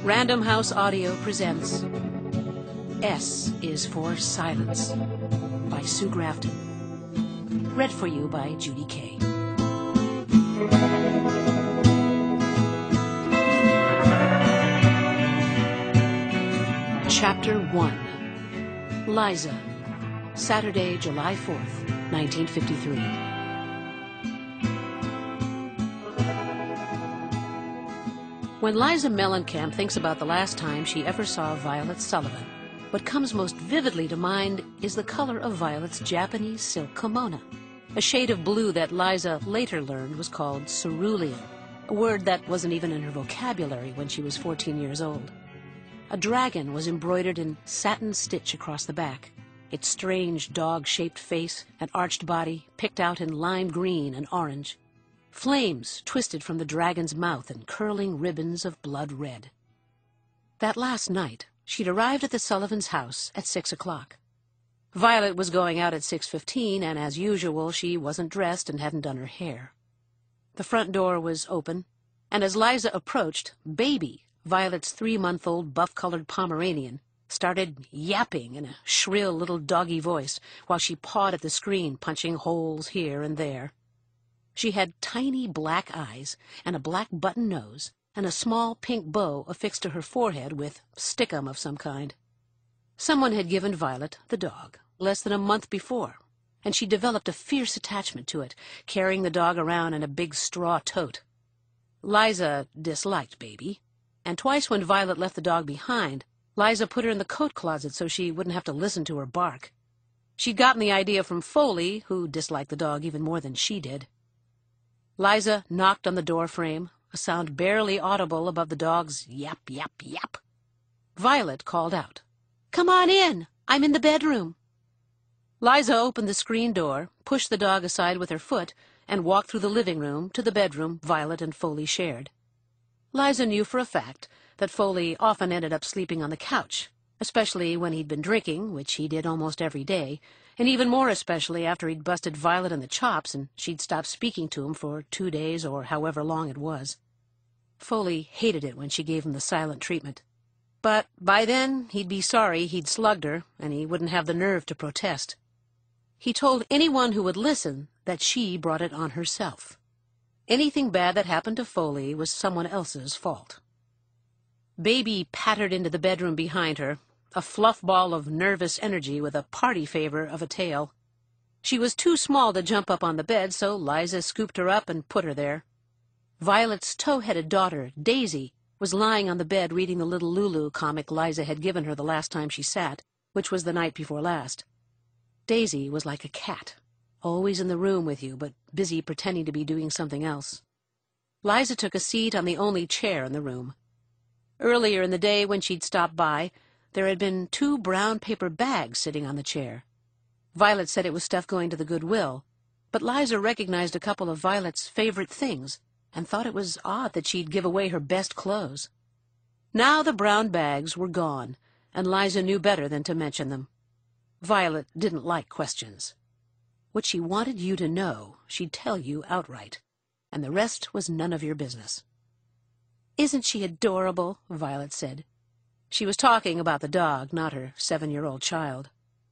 Random House Audio presents S is for Silence by Sue Grafton. Read for you by Judy Kay. Chapter 1. Liza, Saturday, July 4th, 1953. When Liza Mellencamp thinks about the last time she ever saw Violet Sullivan, what comes most vividly to mind is the color of Violet's Japanese silk kimono, a shade of blue that Liza later learned was called cerulean, a word that wasn't even in her vocabulary when she was 14 years old. A dragon was embroidered in satin stitch across the back, its strange dog-shaped face and arched body picked out in lime green and orange. Flames twisted from the dragon's mouth in curling ribbons of blood red. That last night, she'd arrived at the Sullivans' house at 6 o'clock. Violet was going out at 6:15, and as usual, she wasn't dressed and hadn't done her hair. The front door was open, and as Liza approached, Baby, Violet's 3-month-old buff-colored Pomeranian, started yapping in a shrill little doggy voice while she pawed at the screen, punching holes here and there. She had tiny black eyes and a black button nose and a small pink bow affixed to her forehead with stickum of some kind. Someone had given Violet the dog less than a month before, and she developed a fierce attachment to it, carrying the dog around in a big straw tote. Liza disliked Baby, and twice when Violet left the dog behind, Liza put her in the coat closet so she wouldn't have to listen to her bark. She'd gotten the idea from Foley, who disliked the dog even more than she did. Liza knocked on the door frame, a sound barely audible above the dog's yap, yap, yap. Violet called out, "Come on in! I'm in the bedroom." Liza opened the screen door, pushed the dog aside with her foot, and walked through the living room to the bedroom Violet and Foley shared. Liza knew for a fact that Foley often ended up sleeping on the couch, especially when he'd been drinking, which he did almost every day, and even more especially after he'd busted Violet in the chops and she'd stopped speaking to him for 2 days or however long it was. Foley hated it when she gave him the silent treatment. But by then he'd be sorry he'd slugged her, and he wouldn't have the nerve to protest. He told anyone who would listen that she brought it on herself. Anything bad that happened to Foley was someone else's fault. Baby pattered into the bedroom behind her, a fluff ball of nervous energy with a party favor of a tail. She was too small to jump up on the bed, so Liza scooped her up and put her there. Violet's tow-headed daughter, Daisy, was lying on the bed reading the little Lulu comic Liza had given her the last time she sat, which was the night before last. Daisy was like a cat, always in the room with you, but busy pretending to be doing something else. Liza took a seat on the only chair in the room. Earlier in the day, when she'd stopped by, there had been 2 brown paper bags sitting on the chair. Violet said it was stuff going to the Goodwill, but Liza recognized a couple of Violet's favorite things and thought it was odd that she'd give away her best clothes. Now the brown bags were gone, and Liza knew better than to mention them. Violet didn't like questions. What she wanted you to know, she'd tell you outright, and the rest was none of your business. "Isn't she adorable?" Violet said. She was talking about the dog, not her 7-year-old child.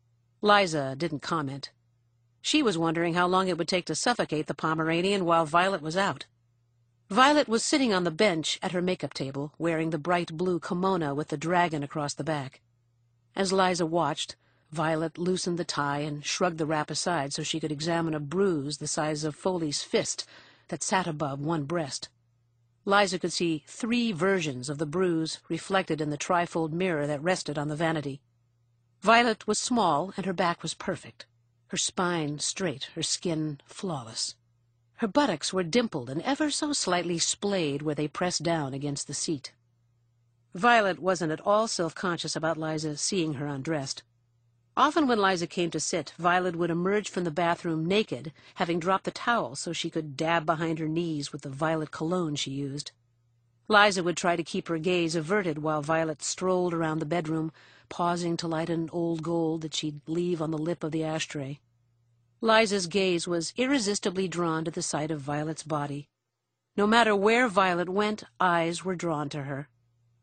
Liza didn't comment. She was wondering how long it would take to suffocate the Pomeranian while Violet was out. Violet was sitting on the bench at her makeup table, wearing the bright blue kimono with the dragon across the back. As Liza watched, Violet loosened the tie and shrugged the wrap aside so she could examine a bruise the size of Foley's fist that sat above one breast. Liza could see 3 versions of the bruise reflected in the trifold mirror that rested on the vanity. Violet was small, and her back was perfect, her spine straight, her skin flawless. Her buttocks were dimpled and ever so slightly splayed where they pressed down against the seat. Violet wasn't at all self-conscious about Liza seeing her undressed. Often when Liza came to sit, Violet would emerge from the bathroom naked, having dropped the towel so she could dab behind her knees with the violet cologne she used. Liza would try to keep her gaze averted while Violet strolled around the bedroom, pausing to light an old gold that she'd leave on the lip of the ashtray. Liza's gaze was irresistibly drawn to the sight of Violet's body. No matter where Violet went, eyes were drawn to her.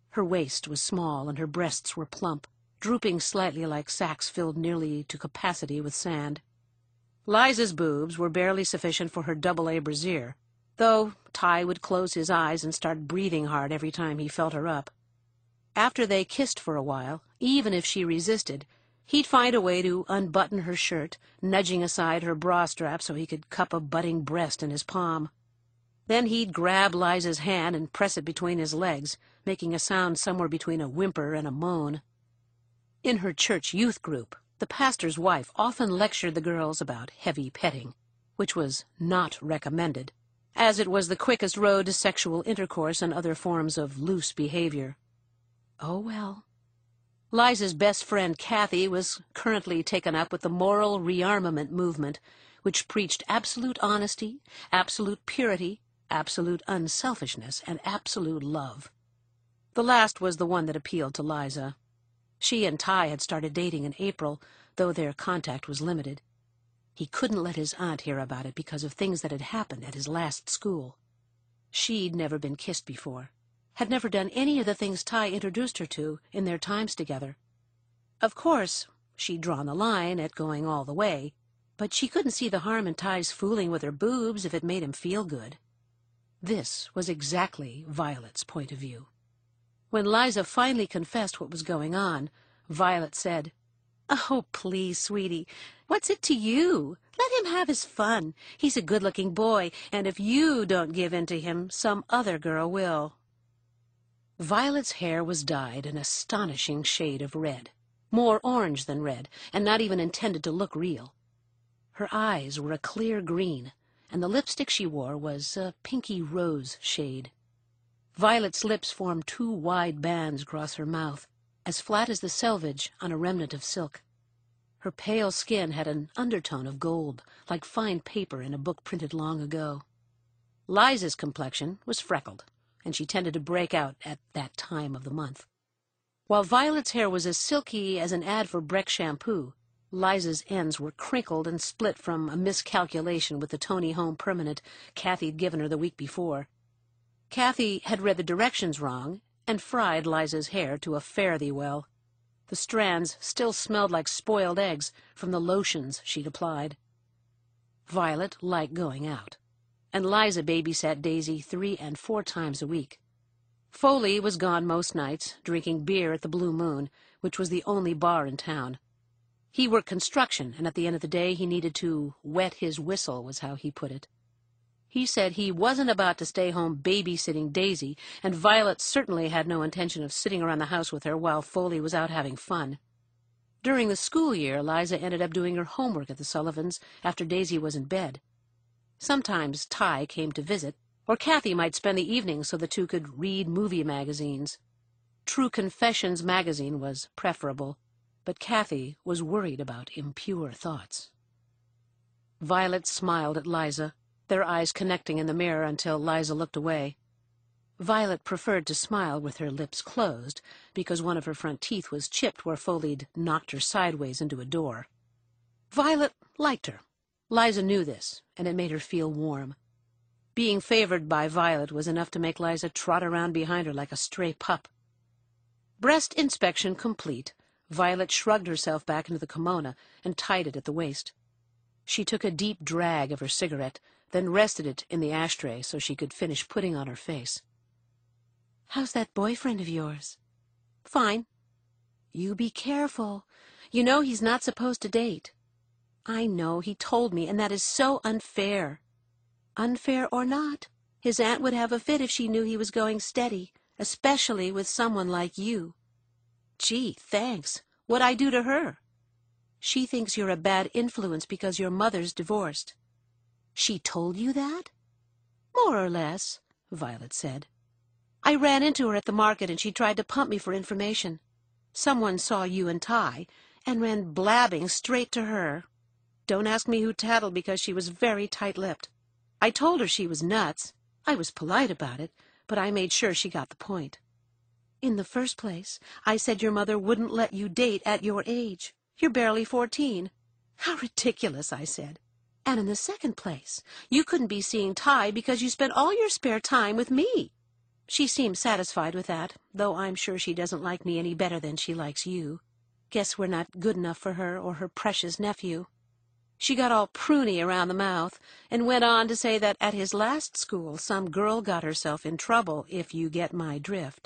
Her waist was small and her breasts were plump, drooping slightly like sacks filled nearly to capacity with sand. Liza's boobs were barely sufficient for her double-A brassiere, though Ty would close his eyes and start breathing hard every time he felt her up. After they kissed for a while, even if she resisted, he'd find a way to unbutton her shirt, nudging aside her bra strap so he could cup a budding breast in his palm. Then he'd grab Liza's hand and press it between his legs, making a sound somewhere between a whimper and a moan. In her church youth group, the pastor's wife often lectured the girls about heavy petting, which was not recommended, as it was the quickest road to sexual intercourse and other forms of loose behavior. Oh well. Liza's best friend Kathy was currently taken up with the moral rearmament movement, which preached absolute honesty, absolute purity, absolute unselfishness, and absolute love. The last was the one that appealed to Liza. She and Ty had started dating in April, though their contact was limited. He couldn't let his aunt hear about it because of things that had happened at his last school. She'd never been kissed before, had never done any of the things Ty introduced her to in their times together. Of course, she'd drawn the line at going all the way, but she couldn't see the harm in Ty's fooling with her boobs if it made him feel good. This was exactly Violet's point of view. When Liza finally confessed what was going on, Violet said, "Oh, please, sweetie, what's it to you? Let him have his fun. He's a good-looking boy, and if you don't give in to him, some other girl will." Violet's hair was dyed an astonishing shade of red, more orange than red, and not even intended to look real. Her eyes were a clear green, and the lipstick she wore was a pinky rose shade. Violet's lips formed two wide bands across her mouth, as flat as the selvage on a remnant of silk. Her pale skin had an undertone of gold, like fine paper in a book printed long ago. Liza's complexion was freckled, and she tended to break out at that time of the month. While Violet's hair was as silky as an ad for Breck shampoo, Liza's ends were crinkled and split from a miscalculation with the Tony Home permanent Kathy'd given her the week before. Kathy had read the directions wrong and fried Liza's hair to a fare-thee-well. The strands still smelled like spoiled eggs from the lotions she'd applied. Violet liked going out, and Liza babysat Daisy 3 and 4 times a week. Foley was gone most nights, drinking beer at the Blue Moon, which was the only bar in town. He worked construction, and at the end of the day he needed to wet his whistle, was how he put it. He said he wasn't about to stay home babysitting Daisy, and Violet certainly had no intention of sitting around the house with her while Foley was out having fun. During the school year, Liza ended up doing her homework at the Sullivans after Daisy was in bed. Sometimes Ty came to visit, or Kathy might spend the evening so the two could read movie magazines. True Confessions magazine was preferable, but Kathy was worried about impure thoughts. Violet smiled at Liza, their eyes connecting in the mirror until Liza looked away. Violet preferred to smile with her lips closed, because one of her front teeth was chipped where Foley'd knocked her sideways into a door. Violet liked her. Liza knew this, and it made her feel warm. Being favored by Violet was enough to make Liza trot around behind her like a stray pup. Breast inspection complete, Violet shrugged herself back into the kimono and tied it at the waist. She took a deep drag of her cigarette, then rested it in the ashtray so she could finish putting on her face. "How's that boyfriend of yours?" "Fine." "You be careful. You know he's not supposed to date." "I know, he told me, and that is so unfair." "Unfair or not, his aunt would have a fit if she knew he was going steady, especially with someone like you." "Gee, thanks. What'd I do to her?" "She thinks you're a bad influence because your mother's divorced." "She told you that?" "More or less," Violet said. "I ran into her at the market and she tried to pump me for information. Someone saw you and Ty and ran blabbing straight to her. Don't ask me who tattled because she was very tight-lipped. I told her she was nuts. I was polite about it, but I made sure she got the point. In the first place, I said your mother wouldn't let you date at your age. You're barely 14. How ridiculous, I said. And in the second place, you couldn't be seeing Ty because you spent all your spare time with me. She seems satisfied with that, though I'm sure she doesn't like me any better than she likes you. Guess we're not good enough for her or her precious nephew. She got all pruny around the mouth and went on to say that at his last school some girl got herself in trouble, if you get my drift.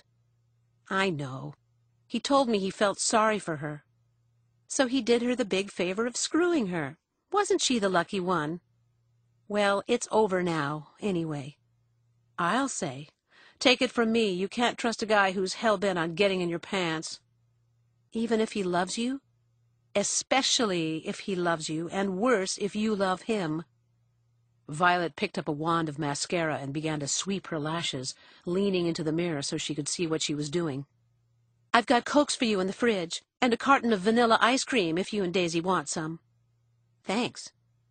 I know. He told me he felt sorry for her. So he did her the big favor of screwing her. Wasn't she the lucky one? Well, it's over now, anyway. I'll say. Take it from me, you can't trust a guy who's hell-bent on getting in your pants. Even if he loves you? Especially if he loves you, and worse if you love him. Violet picked up a wand of mascara and began to sweep her lashes, leaning into the mirror so she could see what she was doing. I've got Cokes for you in the fridge, and a carton of vanilla ice cream if you and Daisy want some. Thanks.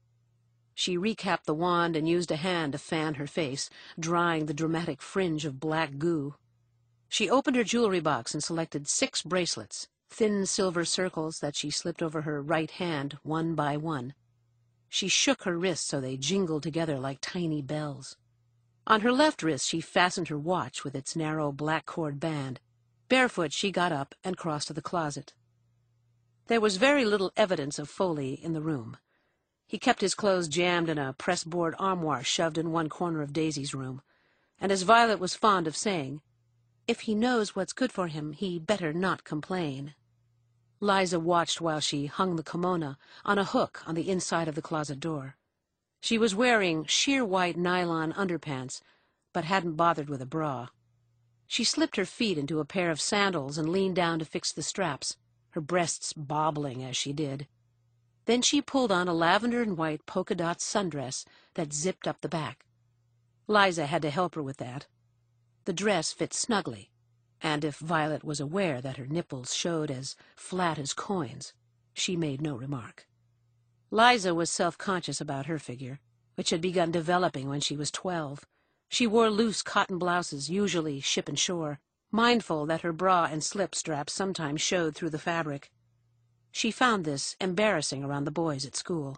She recapped the wand and used a hand to fan her face, drying the dramatic fringe of black goo. She opened her jewelry box and selected 6 bracelets, thin silver circles that she slipped over her right hand one by one. She shook her wrists so they jingled together like tiny bells. On her left wrist she fastened her watch with its narrow black cord band. Barefoot she got up and crossed to the closet. There was very little evidence of Foley in the room. He kept his clothes jammed in a pressboard armoire shoved in one corner of Daisy's room, and as Violet was fond of saying, if he knows what's good for him, he better not complain. Liza watched while she hung the kimono on a hook on the inside of the closet door. She was wearing sheer white nylon underpants, but hadn't bothered with a bra. She slipped her feet into a pair of sandals and leaned down to fix the straps, her breasts bobbling as she did. Then she pulled on a lavender and white polka-dot sundress that zipped up the back. Liza had to help her with that. The dress fit snugly, and if Violet was aware that her nipples showed as flat as coins, she made no remark. Liza was self-conscious about her figure, which had begun developing when she was 12. She wore loose cotton blouses, usually ship and shore, mindful that her bra and slip straps sometimes showed through the fabric. She found this embarrassing around the boys at school.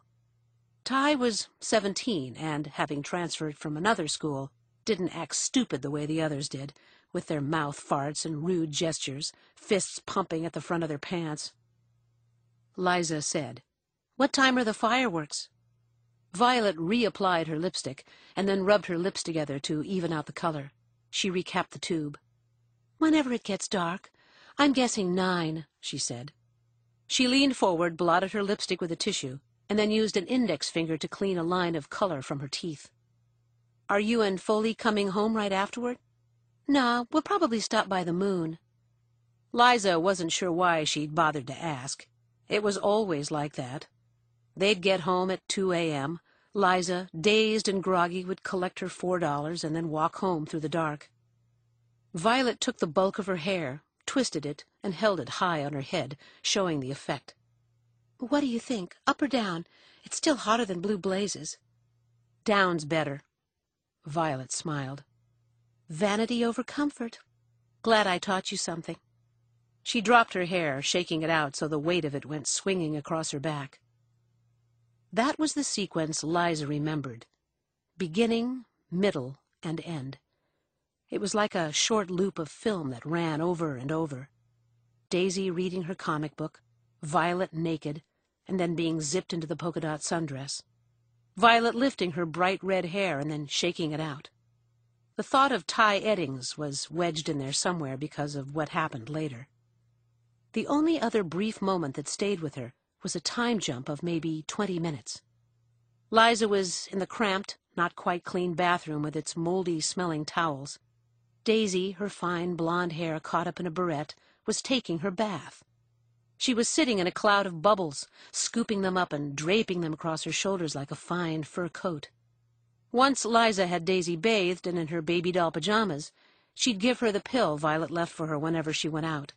Ty was 17 and, having transferred from another school, didn't act stupid the way the others did, with their mouth farts and rude gestures, fists pumping at the front of their pants. Liza said, "What time are the fireworks?" Violet reapplied her lipstick and then rubbed her lips together to even out the color. She recapped the tube. "Whenever it gets dark. I'm guessing 9, she said. She leaned forward, blotted her lipstick with a tissue, and then used an index finger to clean a line of color from her teeth. "Are you and Foley coming home right afterward?" "No, we'll probably stop by the Moon." Liza wasn't sure why she'd bothered to ask. It was always like that. They'd get home at 2 a.m. Liza, dazed and groggy, would collect her $4 and then walk home through the dark. Violet took the bulk of her hair, twisted it, and held it high on her head, showing the effect. "What do you think, up or down? It's still hotter than blue blazes." "Down's better." Violet smiled. "Vanity over comfort. Glad I taught you something." She dropped her hair, shaking it out so the weight of it went swinging across her back. That was the sequence Liza remembered. Beginning, middle, and end. It was like a short loop of film that ran over and over. Daisy reading her comic book, Violet naked, and then being zipped into the polka-dot sundress. Violet lifting her bright red hair and then shaking it out. The thought of Ty Eddings was wedged in there somewhere because of what happened later. The only other brief moment that stayed with her was a time jump of maybe 20 minutes. Liza was in the cramped, not quite clean bathroom with its moldy-smelling towels. Daisy, her fine blonde hair caught up in a barrette, was taking her bath. She was sitting in a cloud of bubbles, scooping them up and draping them across her shoulders like a fine fur coat. Once Liza had Daisy bathed and in her baby doll pajamas, she'd give her the pill Violet left for her whenever she went out.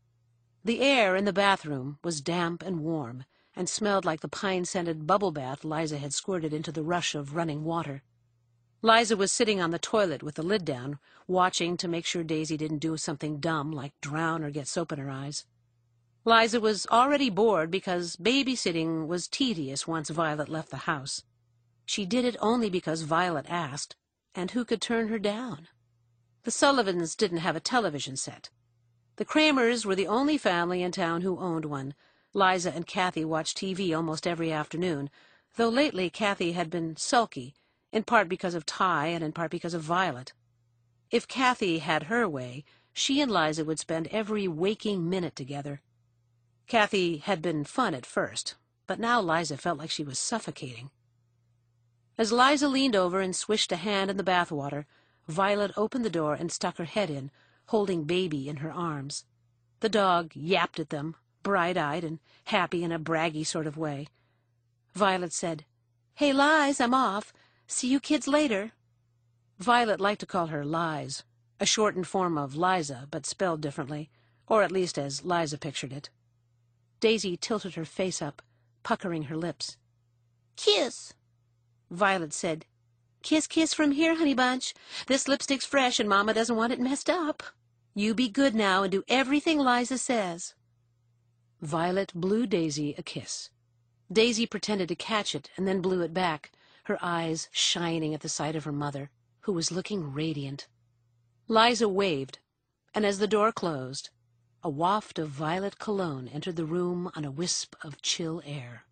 The air in the bathroom was damp and warm, and smelled like the pine-scented bubble bath Liza had squirted into the rush of running water. Liza was sitting on the toilet with the lid down, watching to make sure Daisy didn't do something dumb like drown or get soap in her eyes. Liza was already bored because babysitting was tedious once Violet left the house. She did it only because Violet asked, and who could turn her down? The Sullivans didn't have a television set. The Kramers were the only family in town who owned one. Liza and Kathy watched TV almost every afternoon, though lately Kathy had been sulky, in part because of Ty and in part because of Violet. If Kathy had her way, she and Liza would spend every waking minute together. Kathy had been fun at first, but now Liza felt like she was suffocating. As Liza leaned over and swished a hand in the bathwater, Violet opened the door and stuck her head in, holding Baby in her arms. The dog yapped at them, bright-eyed and happy in a braggy sort of way. Violet said, "Hey, Liz, I'm off. See you kids later." Violet liked to call her Liz, a shortened form of Liza, but spelled differently, or at least as Liza pictured it. Daisy tilted her face up, puckering her lips. "Kiss." Violet said, "Kiss, kiss from here, honey bunch. This lipstick's fresh and Mama doesn't want it messed up. You be good now and do everything Liza says." Violet blew Daisy a kiss. Daisy pretended to catch it and then blew it back, her eyes shining at the sight of her mother, who was looking radiant. Liza waved, and as the door closed, a waft of violet cologne entered the room on a wisp of chill air.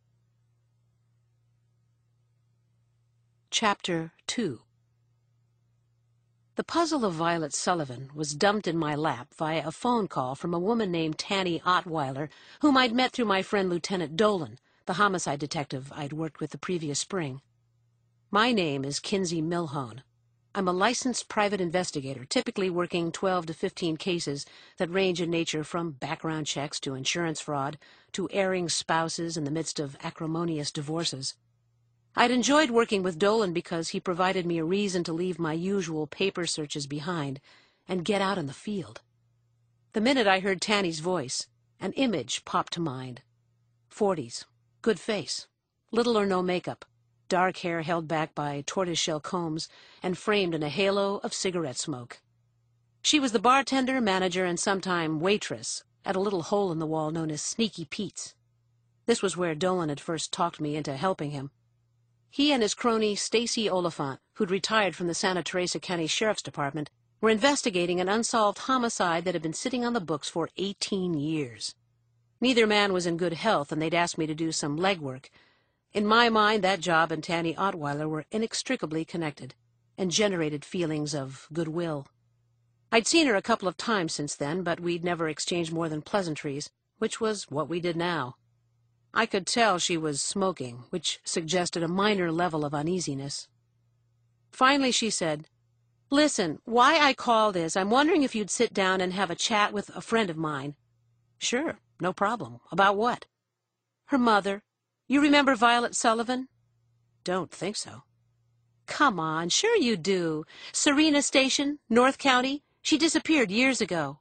Chapter 2. The puzzle of Violet Sullivan was dumped in my lap via a phone call from a woman named Tanny Ottweiler, whom I'd met through my friend Lieutenant Dolan, the homicide detective I'd worked with the previous spring. My name is Kinsey Milhone. I'm a licensed private investigator, typically working 12 to 15 cases that range in nature from background checks to insurance fraud to erring spouses in the midst of acrimonious divorces. I'd enjoyed working with Dolan because he provided me a reason to leave my usual paper searches behind and get out in the field. The minute I heard Tanny's voice, an image popped to mind. 40s, good face, little or no makeup, dark hair held back by tortoiseshell combs and framed in a halo of cigarette smoke. She was the bartender, manager, and sometime waitress at a little hole in the wall known as Sneaky Pete's. This was where Dolan had first talked me into helping him. He and his crony Stacy Oliphant, who'd retired from the Santa Teresa County Sheriff's Department, were investigating an unsolved homicide that had been sitting on the books for 18 years. Neither man was in good health, and they'd asked me to do some legwork. In my mind, that job and Tanny Ottweiler were inextricably connected, and generated feelings of goodwill. I'd seen her a couple of times since then, but we'd never exchanged more than pleasantries, which was what we did now. I could tell she was smoking, which suggested a minor level of uneasiness. Finally she said, "Listen, why I called is I'm wondering if you'd sit down and have a chat with a friend of mine." "Sure, no problem. About what?" "Her mother. You remember Violet Sullivan?" "Don't think so." "Come on, sure you do. Serena Station, North County. She disappeared years ago."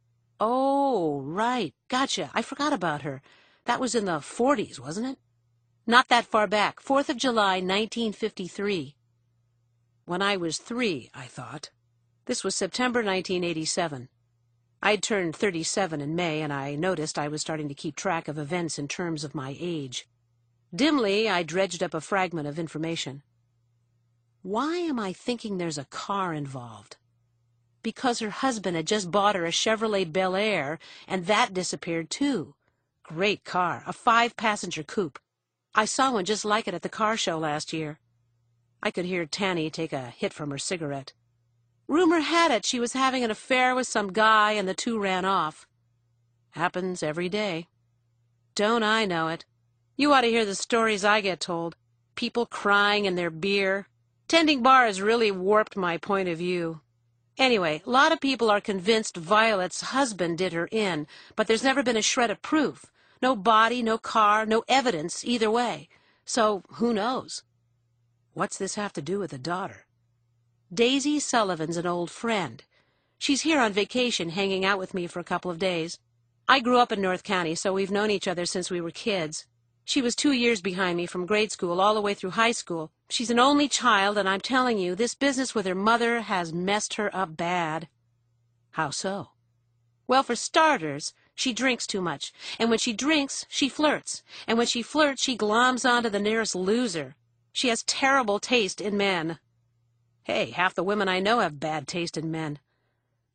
"Oh, right. Gotcha. I forgot about her. That was in the 40s, wasn't it?" "Not that far back. 4th of July, 1953. When I was 3, I thought. This was September 1987. I'd turned 37 in May, and I noticed I was starting to keep track of events in terms of my age. Dimly, I dredged up a fragment of information. Why am I thinking there's a car involved? Because her husband had just bought her a Chevrolet Bel Air, and that disappeared too. Great car, a 5-passenger coupe. I saw one just like it at the car show last year. I could hear Tanny take a hit from her cigarette. Rumor had it she was having an affair with some guy and the two ran off. Happens every day. Don't I know it? You ought to hear the stories I get told. People crying in their beer. Tending bars really warped my point of view. Anyway, a lot of people are convinced Violet's husband did her in, but there's never been a shred of proof. No body, no car, no evidence either way. So, who knows? What's this have to do with the daughter? Daisy Sullivan's an old friend. She's here on vacation, hanging out with me for a couple of days. I grew up in North County, so we've known each other since we were kids. She was 2 years behind me from grade school all the way through high school. She's an only child, and I'm telling you, this business with her mother has messed her up bad. How so? Well, for starters, she drinks too much, and when she drinks, she flirts, and when she flirts, she gloms onto the nearest loser. She has terrible taste in men. Hey, half the women I know have bad taste in men.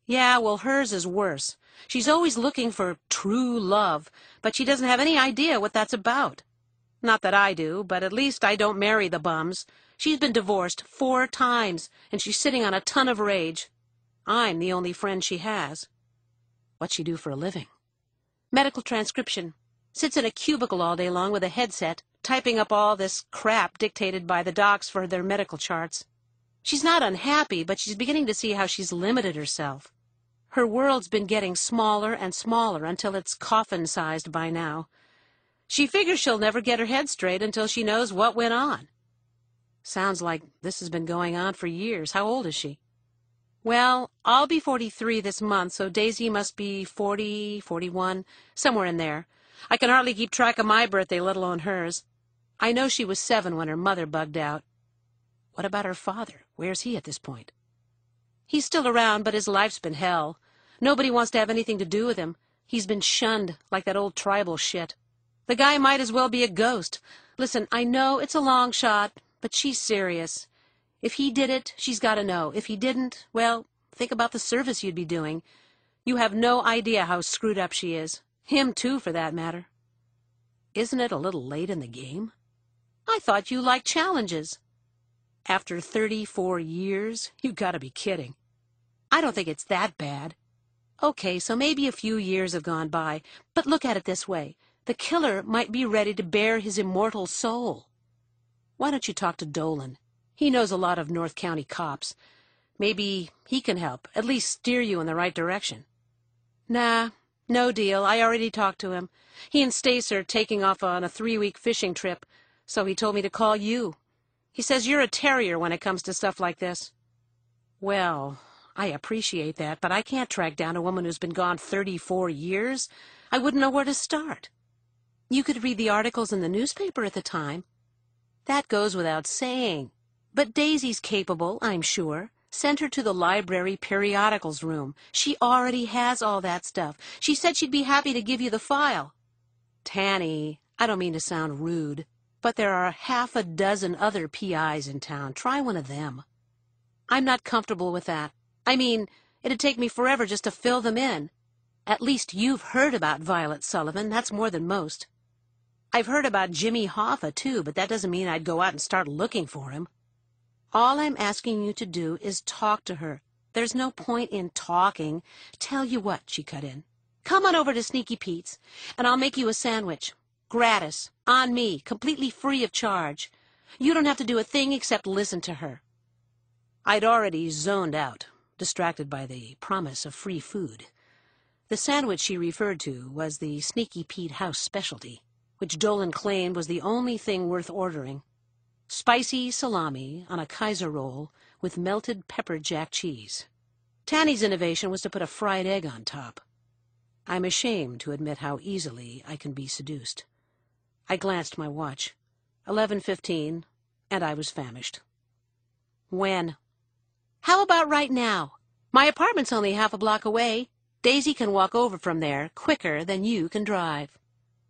Yeah, well, hers is worse. She's always looking for true love, but she doesn't have any idea what that's about. Not that I do, but at least I don't marry the bums. She's been divorced 4 times, and she's sitting on a ton of rage. I'm the only friend she has. What's she do for a living? Medical transcription. Sits in a cubicle all day long with a headset, typing up all this crap dictated by the docs for their medical charts. She's not unhappy, but she's beginning to see how she's limited herself. Her world's been getting smaller and smaller until it's coffin-sized by now. She figures she'll never get her head straight until she knows what went on. Sounds like this has been going on for years. How old is she? Well, I'll be 43 this month, so Daisy must be 40, 41, somewhere in there. I can hardly keep track of my birthday, let alone hers. I know she was 7 when her mother bugged out. What about her father? Where's he at this point? He's still around, but his life's been hell. Nobody wants to have anything to do with him. He's been shunned, like that old tribal shit. The guy might as well be a ghost. Listen, I know it's a long shot, but she's serious. If he did it, she's got to know. If he didn't, well, think about the service you'd be doing. You have no idea how screwed up she is. Him, too, for that matter. Isn't it a little late in the game? I thought you liked challenges. After 34 years? You gotta be kidding. I don't think it's that bad. Okay, so maybe a few years have gone by, but look at it this way. The killer might be ready to bare his immortal soul. Why don't you talk to Dolan? He knows a lot of North County cops. Maybe he can help, at least steer you in the right direction. Nah, no deal. I already talked to him. He and Stace are taking off on a 3-week fishing trip, so he told me to call you. He says you're a terrier when it comes to stuff like this. Well, I appreciate that, but I can't track down a woman who's been gone 34 years. I wouldn't know where to start. You could read the articles in the newspaper at the time. That goes without saying. But Daisy's capable, I'm sure. Send her to the library periodicals room. She already has all that stuff. She said she'd be happy to give you the file. Tanny, I don't mean to sound rude, but there are 6 other PIs in town. Try one of them. I'm not comfortable with that. I mean, it'd take me forever just to fill them in. At least you've heard about Violet Sullivan. That's more than most. I've heard about Jimmy Hoffa, too, but that doesn't mean I'd go out and start looking for him. All I'm asking you to do is talk to her. There's no point in talking. Tell you what, she cut in. Come on over to Sneaky Pete's, and I'll make you a sandwich. Gratis. On me. Completely free of charge. You don't have to do a thing except listen to her. I'd already zoned out, distracted by the promise of free food. The sandwich she referred to was the Sneaky Pete house specialty, which Dolan claimed was the only thing worth ordering. Spicy salami on a Kaiser roll with melted pepper jack cheese. Tanny's innovation was to put a fried egg on top. I'm ashamed to admit how easily I can be seduced. I glanced my watch. 11:15, and I was famished. When? How about right now? My apartment's only half a block away. Daisy can walk over from there quicker than you can drive.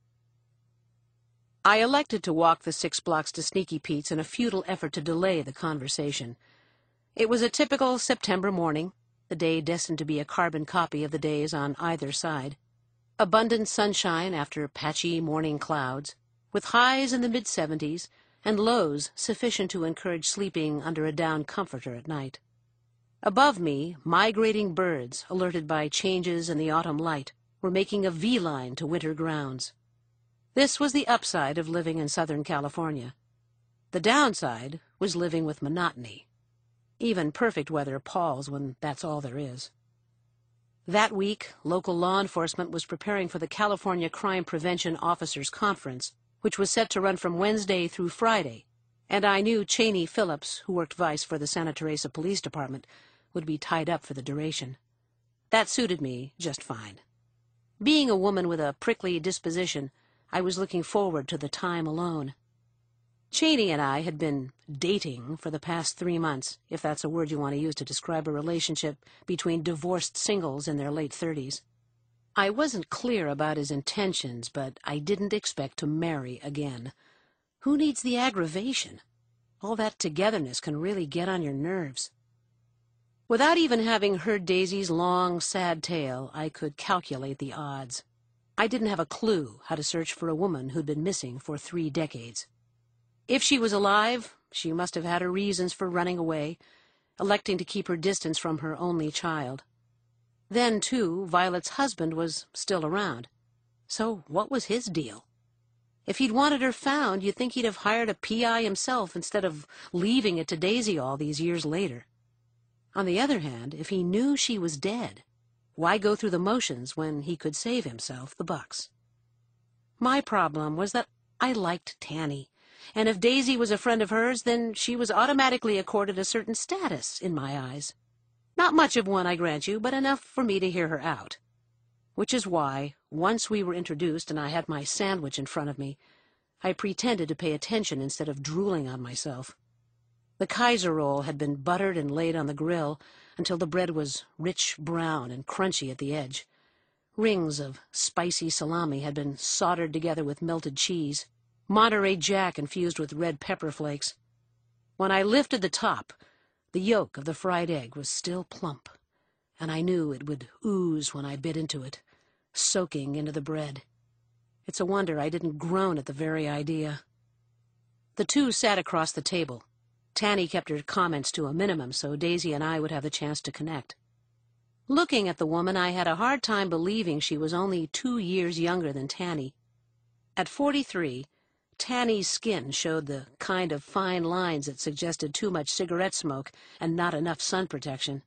I elected to walk the 6 blocks to Sneaky Pete's in a futile effort to delay the conversation. It was a typical September morning, the day destined to be a carbon copy of the days on either side. Abundant sunshine after patchy morning clouds, with highs in the mid-70s and lows sufficient to encourage sleeping under a down comforter at night. Above me, migrating birds, alerted by changes in the autumn light, were making a V-line to winter grounds. This was the upside of living in Southern California. The downside was living with monotony. Even perfect weather palls when that's all there is. That week, local law enforcement was preparing for the California Crime Prevention Officers Conference, which was set to run from Wednesday through Friday, and I knew Cheney Phillips, who worked vice for the Santa Teresa Police Department, would be tied up for the duration. That suited me just fine. Being a woman with a prickly disposition, I was looking forward to the time alone. Cheney and I had been dating for the past 3 months, if that's a word you want to use to describe a relationship between divorced singles in their late 30s. I wasn't clear about his intentions, but I didn't expect to marry again. Who needs the aggravation? All that togetherness can really get on your nerves. Without even having heard Daisy's long, sad tale, I could calculate the odds. I didn't have a clue how to search for a woman who'd been missing for 3 decades. If she was alive, she must have had her reasons for running away, electing to keep her distance from her only child. Then, too, Violet's husband was still around. So what was his deal? If he'd wanted her found, you'd think he'd have hired a PI himself instead of leaving it to Daisy all these years later. On the other hand, if he knew she was dead, why go through the motions when he could save himself the bucks? My problem was that I liked Tanny, and if Daisy was a friend of hers, then she was automatically accorded a certain status in my eyes. Not much of one, I grant you, but enough for me to hear her out. Which is why, once we were introduced and I had my sandwich in front of me, I pretended to pay attention instead of drooling on myself. The Kaiser roll had been buttered and laid on the grill until the bread was rich brown and crunchy at the edge. Rings of spicy salami had been soldered together with melted cheese, Monterey Jack infused with red pepper flakes. When I lifted the top, the yolk of the fried egg was still plump, and I knew it would ooze when I bit into it, soaking into the bread. It's a wonder I didn't groan at the very idea. The two sat across the table. Tanny kept her comments to a minimum so Daisy and I would have the chance to connect. Looking at the woman, I had a hard time believing she was only 2 years younger than Tanny. At 43, Tanny's skin showed the kind of fine lines that suggested too much cigarette smoke and not enough sun protection.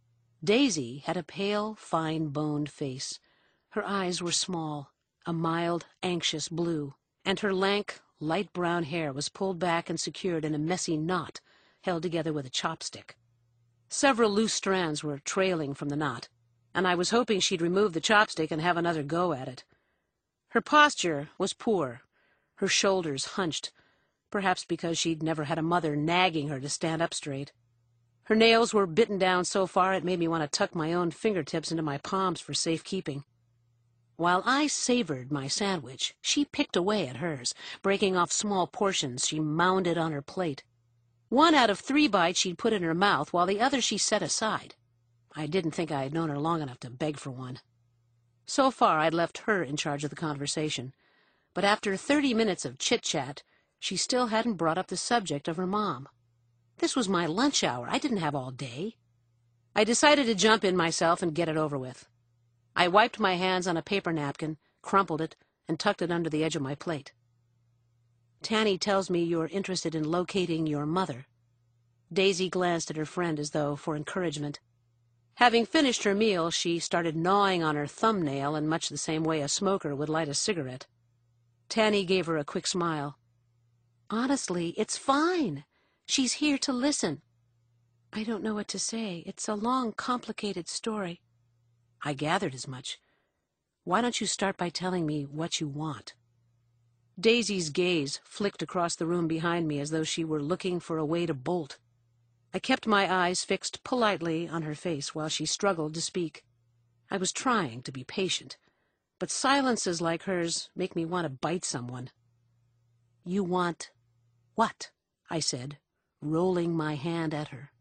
Daisy had a pale, fine-boned face. Her eyes were small, a mild, anxious blue, and her lank, light brown hair was pulled back and secured in a messy knot held together with a chopstick. Several loose strands were trailing from the knot, and I was hoping she'd remove the chopstick and have another go at it. Her posture was poor, her shoulders hunched, perhaps because she'd never had a mother nagging her to stand up straight. Her nails were bitten down so far it made me want to tuck my own fingertips into my palms for safekeeping. While I savored my sandwich, she picked away at hers, breaking off small portions she mounded on her plate. 1 out of 3 bites she'd put in her mouth, while the other she set aside. I didn't think I had known her long enough to beg for one. So far, I'd left her in charge of the conversation, but after 30 minutes of chit-chat, she still hadn't brought up the subject of her mom. This was my lunch hour. I didn't have all day. I decided to jump in myself and get it over with. I wiped my hands on a paper napkin, crumpled it, and tucked it under the edge of my plate. Tanny tells me you're interested in locating your mother. Daisy glanced at her friend as though for encouragement. Having finished her meal, she started gnawing on her thumbnail in much the same way a smoker would light a cigarette. Tanny gave her a quick smile. Honestly, it's fine. She's here to listen. I don't know what to say. It's a long, complicated story. I gathered as much. Why don't you start by telling me what you want? Daisy's gaze flicked across the room behind me as though she were looking for a way to bolt. I kept my eyes fixed politely on her face while she struggled to speak. I was trying to be patient, but silences like hers make me want to bite someone. You want what? I said, rolling my hand at her.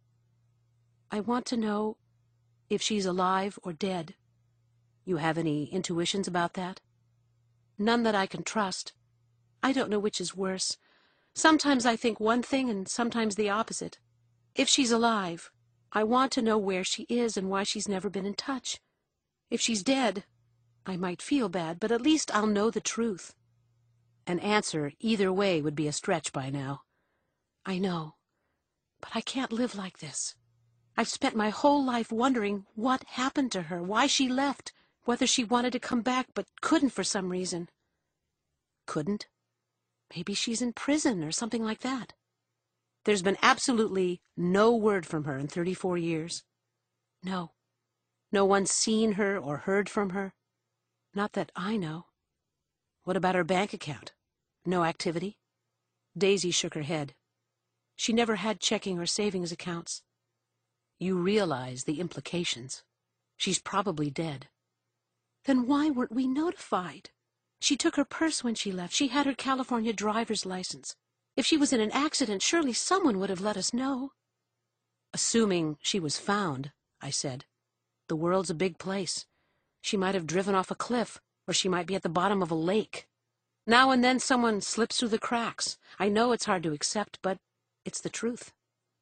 I want to know if she's alive or dead. You have any intuitions about that? None that I can trust. I don't know which is worse. Sometimes I think one thing and sometimes the opposite. If she's alive, I want to know where she is and why she's never been in touch. If she's dead, I might feel bad, but at least I'll know the truth. An answer either way would be a stretch by now. I know, but I can't live like this. I've spent my whole life wondering what happened to her, why she left, whether she wanted to come back but couldn't for some reason. Couldn't? Maybe she's in prison or something like that. There's been absolutely no word from her in 34 years. No. No one's seen her or heard from her. Not that I know. What about her bank account? No activity? Daisy shook her head. She never had checking or savings accounts. You realize the implications. She's probably dead. Then why weren't we notified? She took her purse when she left. She had her California driver's license. If she was in an accident, surely someone would have let us know. Assuming she was found, I said. The world's a big place. She might have driven off a cliff, or she might be at the bottom of a lake. Now and then someone slips through the cracks. I know it's hard to accept, but it's the truth.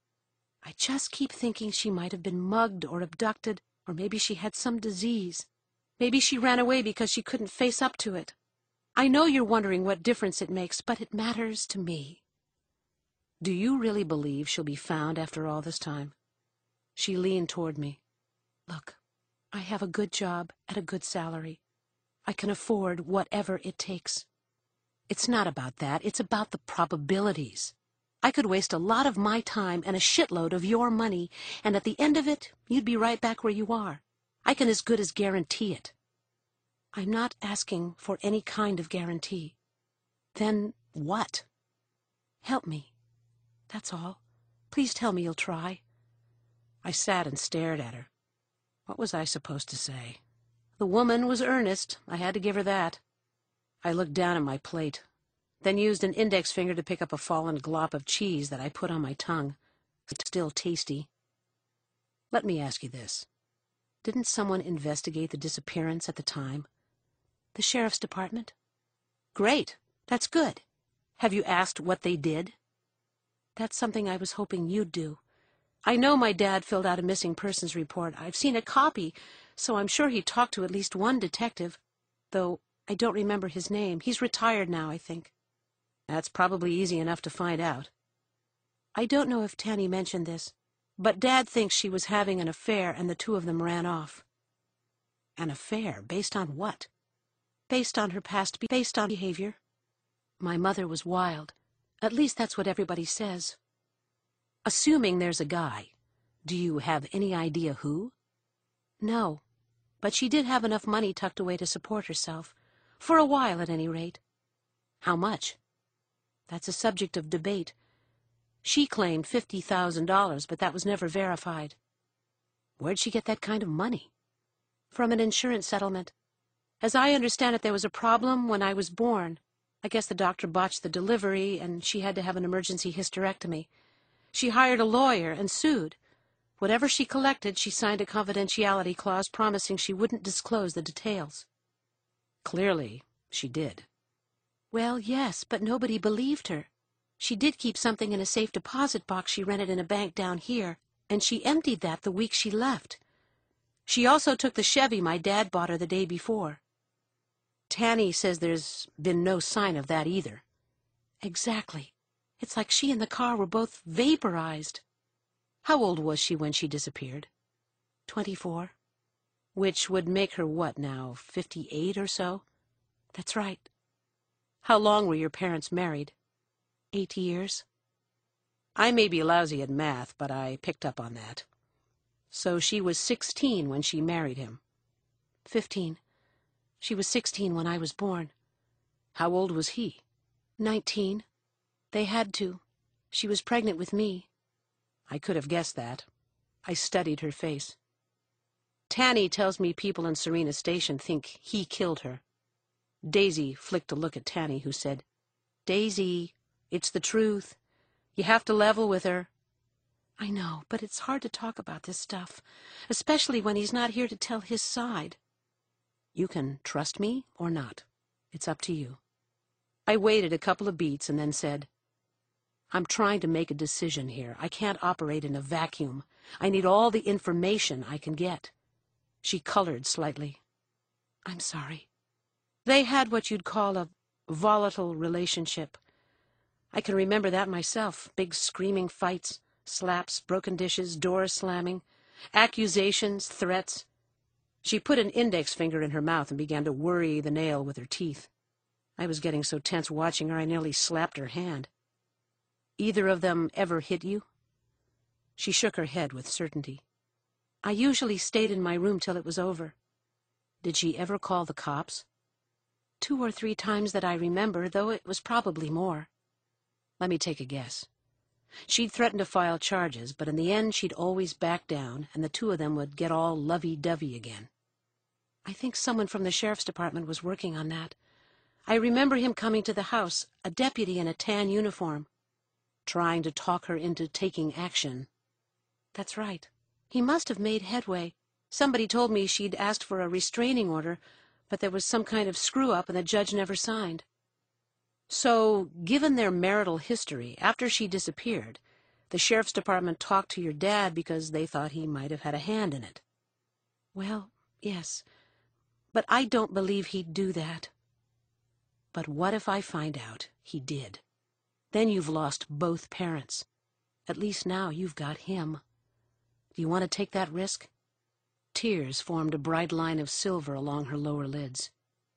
I just keep thinking she might have been mugged or abducted, or maybe she had some disease. Maybe she ran away because she couldn't face up to it. I know you're wondering what difference it makes, but it matters to me. Do you really believe she'll be found after all this time? She leaned toward me. Look, I have a good job at a good salary. I can afford whatever it takes. It's not about that. It's about the probabilities. I could waste a lot of my time and a shitload of your money, and at the end of it, you'd be right back where you are. I can as good as guarantee it. I'm not asking for any kind of guarantee. Then what? Help me. That's all. Please tell me you'll try. I sat and stared at her. What was I supposed to say? The woman was earnest. I had to give her that. I looked down at my plate, then used an index finger to pick up a fallen glop of cheese that I put on my tongue. It's still tasty. Let me ask you this. Didn't someone investigate the disappearance at the time? The sheriff's department? Great. That's good. Have you asked what they did? That's something I was hoping you'd do. I know my dad filled out a missing persons report. I've seen a copy, so I'm sure he talked to at least one detective, though I don't remember his name. He's retired now, I think. That's probably easy enough to find out. I don't know if Tanny mentioned this, but Dad thinks she was having an affair and the two of them ran off. An affair? Based on what? Based on her past behavior. My mother was wild. At least that's what everybody says. Assuming there's a guy, do you have any idea who? No, but she did have enough money tucked away to support herself. For a while, at any rate. How much? That's a subject of debate. She claimed $50,000, but that was never verified. Where'd she get that kind of money? From an insurance settlement. As I understand it, there was a problem when I was born. I guess the doctor botched the delivery, and she had to have an emergency hysterectomy. She hired a lawyer and sued. Whatever she collected, she signed a confidentiality clause promising she wouldn't disclose the details. Clearly, she did. Well, yes, but nobody believed her. She did keep something in a safe deposit box she rented in a bank down here, and she emptied that the week she left. She also took the Chevy my dad bought her the day before. Tanny says there's been no sign of that either. Exactly. It's like she and the car were both vaporized. How old was she when she disappeared? 24. Which would make her what now, 58 or so? That's right. How long were your parents married? 8 years. I may be lousy at math, but I picked up on that. So she was 16 when she married him. 15. She was 16 when I was born. How old was he? 19. They had to. She was pregnant with me. I could have guessed that. I studied her face. Tanny tells me people in Serena Station think he killed her. Daisy flicked a look at Tanny, who said, Daisy, it's the truth. You have to level with her. I know, but it's hard to talk about this stuff, especially when he's not here to tell his side. You can trust me or not. It's up to you. I waited a couple of beats and then said, I'm trying to make a decision here. I can't operate in a vacuum. I need all the information I can get. She colored slightly. I'm sorry. They had what you'd call a volatile relationship. I can remember that myself. Big screaming fights, slaps, broken dishes, doors slamming, accusations, threats. She put an index finger in her mouth and began to worry the nail with her teeth. I was getting so tense watching her I nearly slapped her hand. Either of them ever hit you? She shook her head with certainty. I usually stayed in my room till it was over. Did she ever call the cops? 2 or 3 times that I remember, though it was probably more. Let me take a guess. She'd threatened to file charges, but in the end she'd always back down, and the two of them would get all lovey-dovey again. I think someone from the sheriff's department was working on that. I remember him coming to the house, a deputy in a tan uniform, trying to talk her into taking action. That's right. He must have made headway. Somebody told me she'd asked for a restraining order, but there was some kind of screw-up and the judge never signed. So, given their marital history, after she disappeared, the sheriff's department talked to your dad because they thought he might have had a hand in it. Well, yes, but I don't believe he'd do that. But what if I find out he did? Then you've lost both parents. At least now you've got him. Do you want to take that risk? Tears formed a bright line of silver along her lower lids.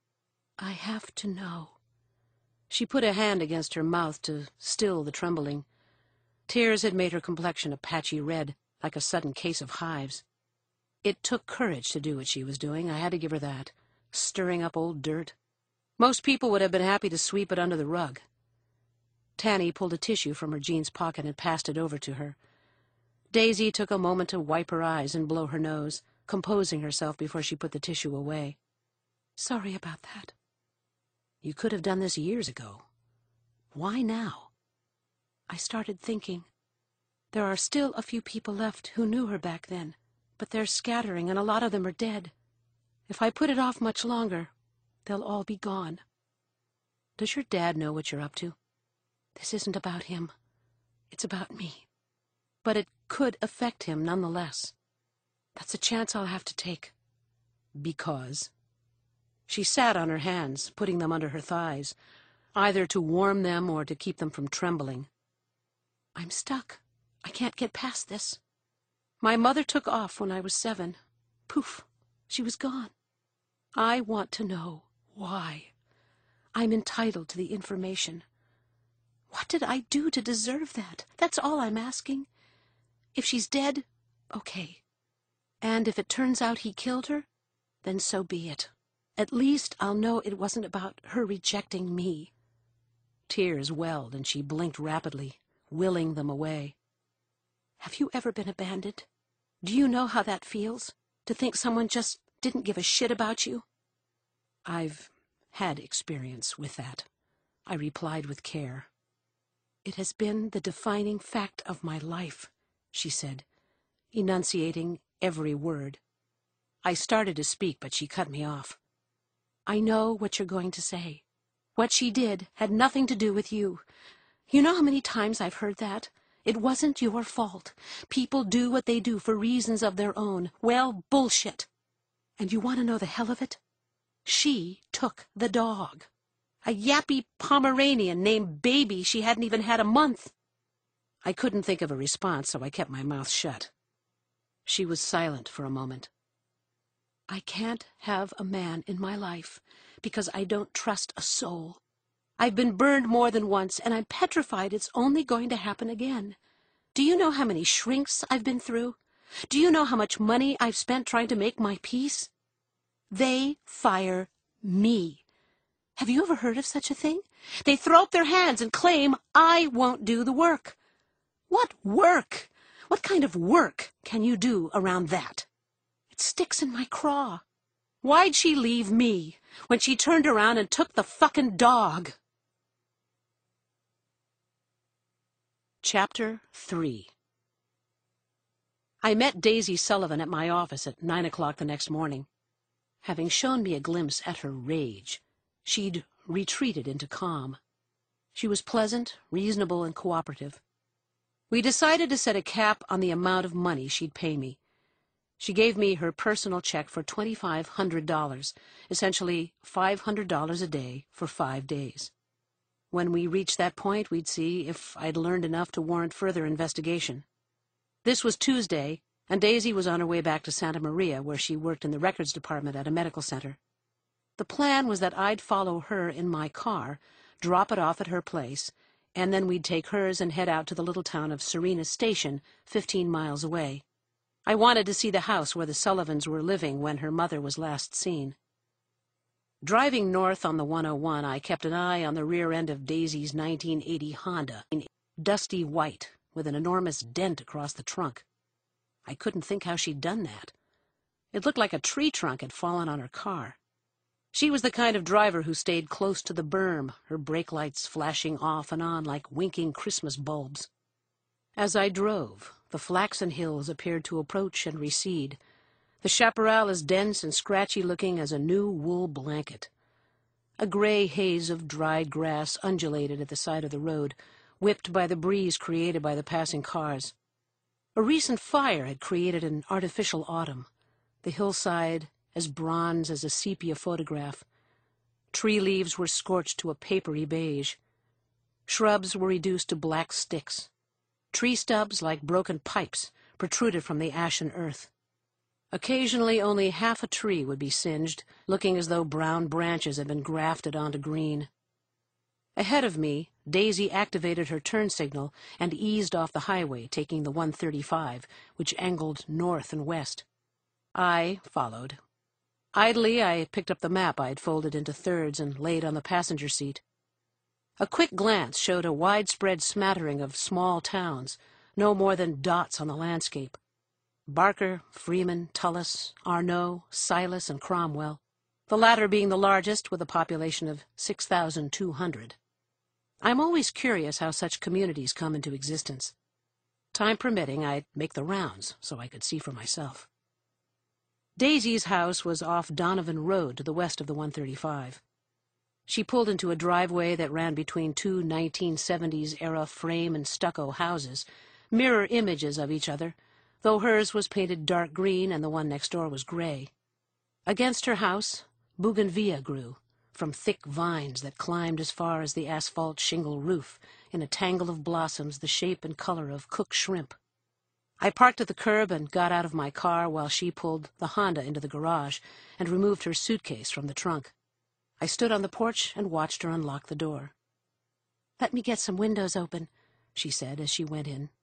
I have to know. She put a hand against her mouth to still the trembling. Tears had made her complexion a patchy red, like a sudden case of hives. It took courage to do what she was doing, I had to give her that, stirring up old dirt. Most people would have been happy to sweep it under the rug. Tanny pulled a tissue from her jeans pocket and passed it over to her. Daisy took a moment to wipe her eyes and blow her nose, composing herself before she put the tissue away. Sorry about that. You could have done this years ago. Why now? I started thinking. There are still a few people left who knew her back then, but they're scattering and a lot of them are dead. If I put it off much longer, they'll all be gone. Does your dad know what you're up to? This isn't about him. It's about me. But it could affect him nonetheless. That's a chance I'll have to take. Because? She sat on her hands, putting them under her thighs, either to warm them or to keep them from trembling. I'm stuck. I can't get past this. My mother took off when I was 7. Poof, she was gone. I want to know why. I'm entitled to the information. What did I do to deserve that? That's all I'm asking. If she's dead, okay. And if it turns out he killed her, then so be it. At least I'll know it wasn't about her rejecting me. Tears welled and she blinked rapidly, willing them away. Have you ever been abandoned? Do you know how that feels? To think someone just didn't give a shit about you? I've had experience with that, I replied with care. It has been the defining fact of my life, she said, enunciating every word. I started to speak, but she cut me off. I know what you're going to say. What she did had nothing to do with you. You know how many times I've heard that? It wasn't your fault. People do what they do for reasons of their own. Well, bullshit. And you want to know the hell of it? She took the dog. A yappy Pomeranian named Baby she hadn't even had a month. I couldn't think of a response, so I kept my mouth shut. She was silent for a moment. I can't have a man in my life because I don't trust a soul. I've been burned more than once, and I'm petrified it's only going to happen again. Do you know how many shrinks I've been through? Do you know how much money I've spent trying to make my peace? They fire me. Have you ever heard of such a thing? They throw up their hands and claim I won't do the work. What work? What kind of work can you do around that? It sticks in my craw. Why'd she leave me when she turned around and took the fucking dog? Chapter 3. I met Daisy Sullivan at my office at 9 o'clock the next morning. Having shown me a glimpse at her rage, she'd retreated into calm. She was pleasant, reasonable, and cooperative. We decided to set a cap on the amount of money she'd pay me. She gave me her personal check for $2,500, essentially $500 a day for 5 days. When we reached that point, we'd see if I'd learned enough to warrant further investigation. This was Tuesday, and Daisy was on her way back to Santa Maria, where she worked in the records department at a medical center. The plan was that I'd follow her in my car, drop it off at her place, and then we'd take hers and head out to the little town of Serena Station, 15 miles away. I wanted to see the house where the Sullivans were living when her mother was last seen. Driving north on the 101, I kept an eye on the rear end of Daisy's 1980 Honda, dusty white, with an enormous dent across the trunk. I couldn't think how she'd done that. It looked like a tree trunk had fallen on her car. She was the kind of driver who stayed close to the berm, her brake lights flashing off and on like winking Christmas bulbs. As I drove, The flaxen hills appeared to approach and recede. The chaparral as dense and scratchy-looking as a new wool blanket. A gray haze of dried grass undulated at the side of the road, whipped by the breeze created by the passing cars. A recent fire had created an artificial autumn, the hillside as bronze as a sepia photograph. Tree leaves were scorched to a papery beige. Shrubs were reduced to black sticks. Tree stubs, like broken pipes, protruded from the ashen earth. Occasionally only half a tree would be singed, looking as though brown branches had been grafted onto green. Ahead of me, Daisy activated her turn signal and eased off the highway, taking the 135, which angled north and west. I followed. Idly, I picked up the map I had folded into thirds and laid on the passenger seat. A quick glance showed a widespread smattering of small towns, no more than dots on the landscape. Barker, Freeman, Tullis, Arnaud, Silas, and Cromwell, the latter being the largest with a population of 6,200. I'm always curious how such communities come into existence. Time permitting, I'd make the rounds so I could see for myself. Daisy's house was off Donovan Road to the west of the 135. She pulled into a driveway that ran between two 1970s-era frame and stucco houses, mirror images of each other, though hers was painted dark green and the one next door was gray. Against her house, bougainvillea grew, from thick vines that climbed as far as the asphalt shingle roof, in a tangle of blossoms the shape and color of cooked shrimp. I parked at the curb and got out of my car while she pulled the Honda into the garage and removed her suitcase from the trunk. I stood on the porch and watched her unlock the door. "Let me get some windows open," she said as she went in.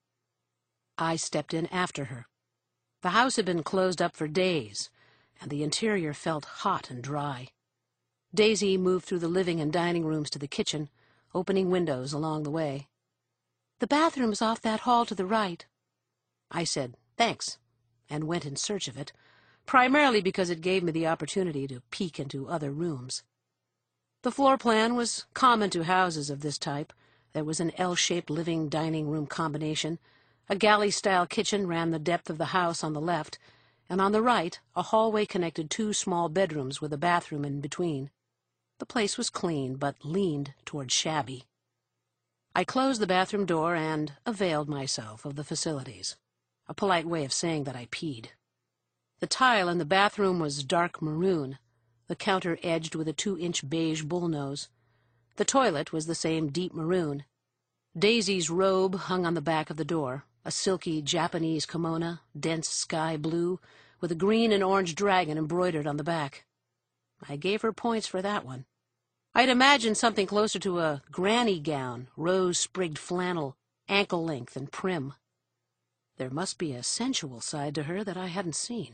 I stepped in after her. The house had been closed up for days, and the interior felt hot and dry. Daisy moved through the living and dining rooms to the kitchen, opening windows along the way. "The bathroom's off that hall to the right." I said, "Thanks," and went in search of it, primarily because it gave me the opportunity to peek into other rooms. The floor plan was common to houses of this type. There was an L-shaped living-dining room combination. A galley-style kitchen ran the depth of the house on the left, and on the right, a hallway connected two small bedrooms with a bathroom in between. The place was clean, but leaned toward shabby. I closed the bathroom door and availed myself of the facilities, a polite way of saying that I peed. The tile in the bathroom was dark maroon, the counter edged with a 2-inch beige bullnose. The toilet was the same deep maroon. Daisy's robe hung on the back of the door, a silky Japanese kimono, dense sky blue, with a green and orange dragon embroidered on the back. I gave her points for that one. I'd imagined something closer to a granny gown, rose-sprigged flannel, ankle-length and prim. There must be a sensual side to her that I hadn't seen.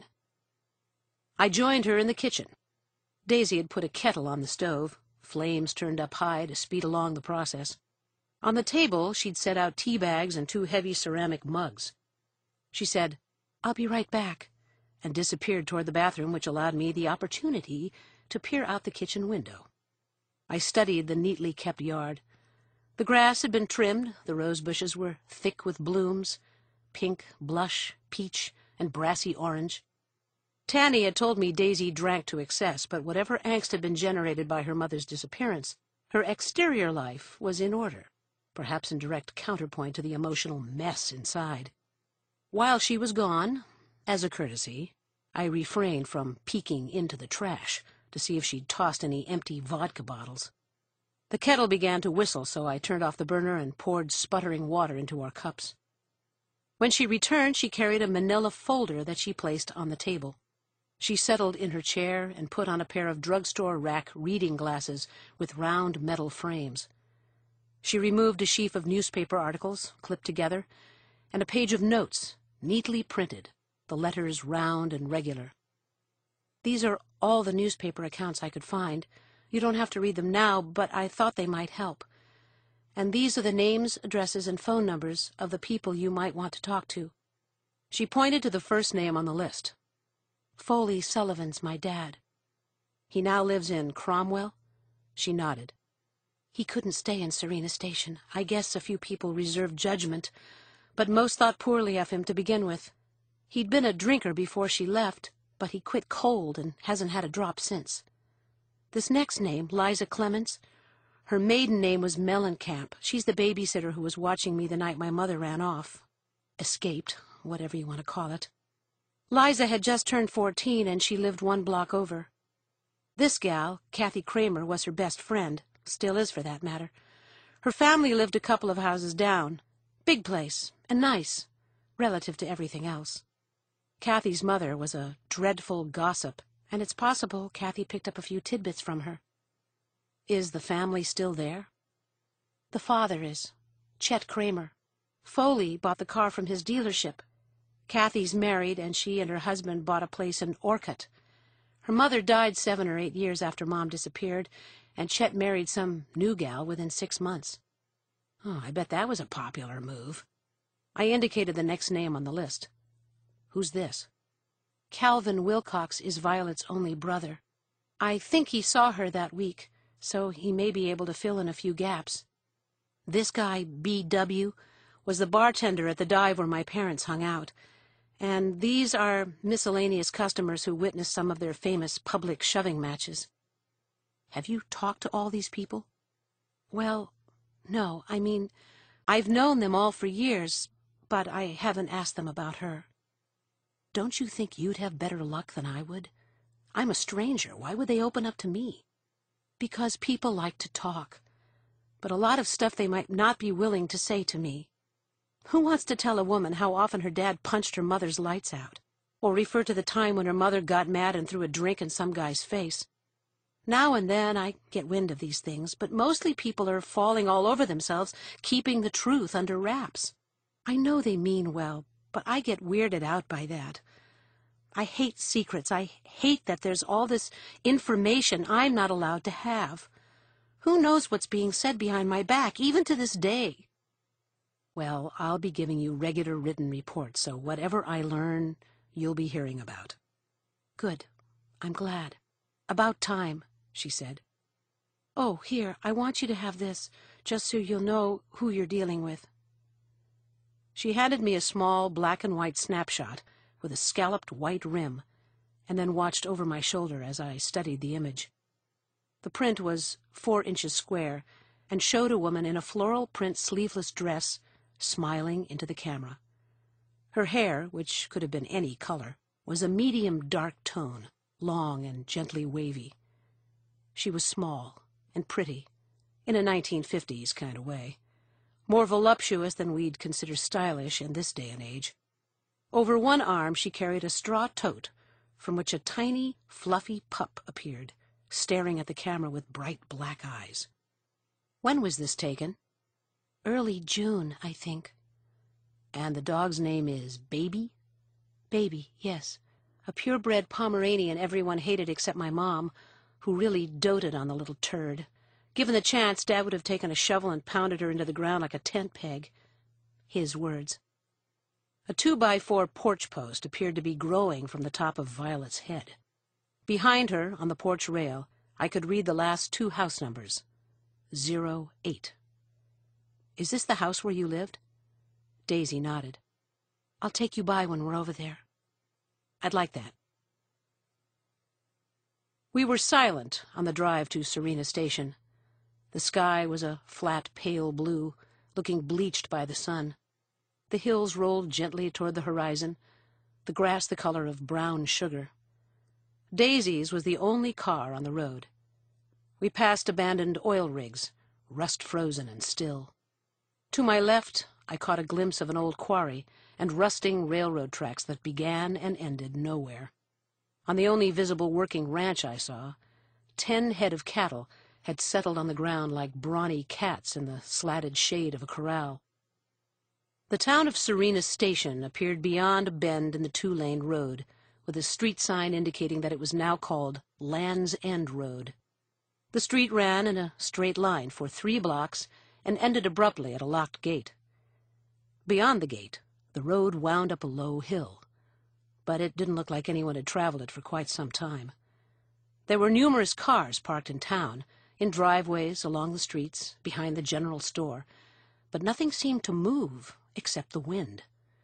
I joined her in the kitchen. Daisy had put a kettle on the stove, flames turned up high to speed along the process. On the table, she'd set out tea bags and 2 heavy ceramic mugs. She said, "I'll be right back," and disappeared toward the bathroom, which allowed me the opportunity to peer out the kitchen window. I studied the neatly kept yard. The grass had been trimmed, the rose bushes were thick with blooms, pink, blush, peach, and brassy orange. Tanny had told me Daisy drank to excess, but whatever angst had been generated by her mother's disappearance, her exterior life was in order, perhaps in direct counterpoint to the emotional mess inside. While she was gone, as a courtesy, I refrained from peeking into the trash to see if she'd tossed any empty vodka bottles. The kettle began to whistle, so I turned off the burner and poured sputtering water into our cups. When she returned, she carried a manila folder that she placed on the table. She settled in her chair and put on a pair of drugstore rack reading glasses with round metal frames. She removed a sheaf of newspaper articles, clipped together, and a page of notes, neatly printed, the letters round and regular. "These are all the newspaper accounts I could find. You don't have to read them now, but I thought they might help. And these are the names, addresses, and phone numbers of the people you might want to talk to." She pointed to the first name on the list. "Foley Sullivan's my dad." "He now lives in Cromwell?" She nodded. "He couldn't stay in Serena Station. I guess a few people reserved judgment, but most thought poorly of him to begin with. He'd been a drinker before she left, but he quit cold and hasn't had a drop since. This next name, Liza Clements, her maiden name was Mellencamp. She's the babysitter who was watching me the night my mother ran off. Escaped, whatever you want to call it. Liza had just turned 14, and she lived 1 block over. This gal, Kathy Kramer, was her best friend, still is for that matter. Her family lived a couple of houses down. Big place, and nice, relative to everything else. Kathy's mother was a dreadful gossip, and it's possible Kathy picked up a few tidbits from her. Is the family still there? The father is, Chet Kramer. Foley bought the car from his dealership. Kathy's married, and she and her husband bought a place in Orcutt. Her mother died 7 or 8 years after Mom disappeared, and Chet married some new gal within 6 months. Oh, I bet that was a popular move. I indicated the next name on the list. Who's this? Calvin Wilcox is Violet's only brother. I think he saw her that week, so he may be able to fill in a few gaps. This guy, B.W., was the bartender at the dive where my parents hung out, and these are miscellaneous customers who witnessed some of their famous public shoving matches. Have you talked to all these people? Well, no, I mean, I've known them all for years, but I haven't asked them about her. Don't you think you'd have better luck than I would? I'm a stranger. Why would they open up to me? Because people like to talk, but a lot of stuff they might not be willing to say to me. Who wants to tell a woman how often her dad punched her mother's lights out, or refer to the time when her mother got mad and threw a drink in some guy's face? Now and then I get wind of these things, but mostly people are falling all over themselves, keeping the truth under wraps. I know they mean well, but I get weirded out by that. I hate secrets. I hate that there's all this information I'm not allowed to have. Who knows what's being said behind my back, even to this day? Well, I'll be giving you regular written reports, so whatever I learn, you'll be hearing about. Good. I'm glad. About time, she said. Oh, here, I want you to have this, just so you'll know who you're dealing with. She handed me a small black and white snapshot with a scalloped white rim, and then watched over my shoulder as I studied the image. The print was 4 inches square, and showed a woman in a floral print sleeveless dress, smiling into the camera. Her hair, which could have been any color, was a medium dark tone, long and gently wavy. She was small and pretty, in a 1950s kind of way, more voluptuous than we'd consider stylish in this day and age. Over one arm she carried a straw tote, from which a tiny, fluffy pup appeared, staring at the camera with bright black eyes. When was this taken? Early June, I think. And the dog's name is Baby? Baby, yes. A purebred Pomeranian everyone hated except my mom, who really doted on the little turd. Given the chance, Dad would have taken a shovel and pounded her into the ground like a tent peg. His words. A 2x4 porch post appeared to be growing from the top of Violet's head. Behind her, on the porch rail, I could read the last 2 house numbers. 08. Is this the house where you lived? Daisy nodded. I'll take you by when we're over there. I'd like that. We were silent on the drive to Serena Station. The sky was a flat, pale blue, looking bleached by the sun. The hills rolled gently toward the horizon, the grass the color of brown sugar. Daisy's was the only car on the road. We passed abandoned oil rigs, rust-frozen and still. To my left, I caught a glimpse of an old quarry and rusting railroad tracks that began and ended nowhere. On the only visible working ranch I saw, 10 head of cattle had settled on the ground like brawny cats in the slatted shade of a corral. The town of Serena Station appeared beyond a bend in the 2-lane road, with a street sign indicating that it was now called Land's End Road. The street ran in a straight line for 3 blocks and ended abruptly at a locked gate. Beyond the gate, the road wound up a low hill, but it didn't look like anyone had traveled it for quite some time. There were numerous cars parked in town, in driveways, along the streets, behind the general store, but nothing seemed to move, except the wind.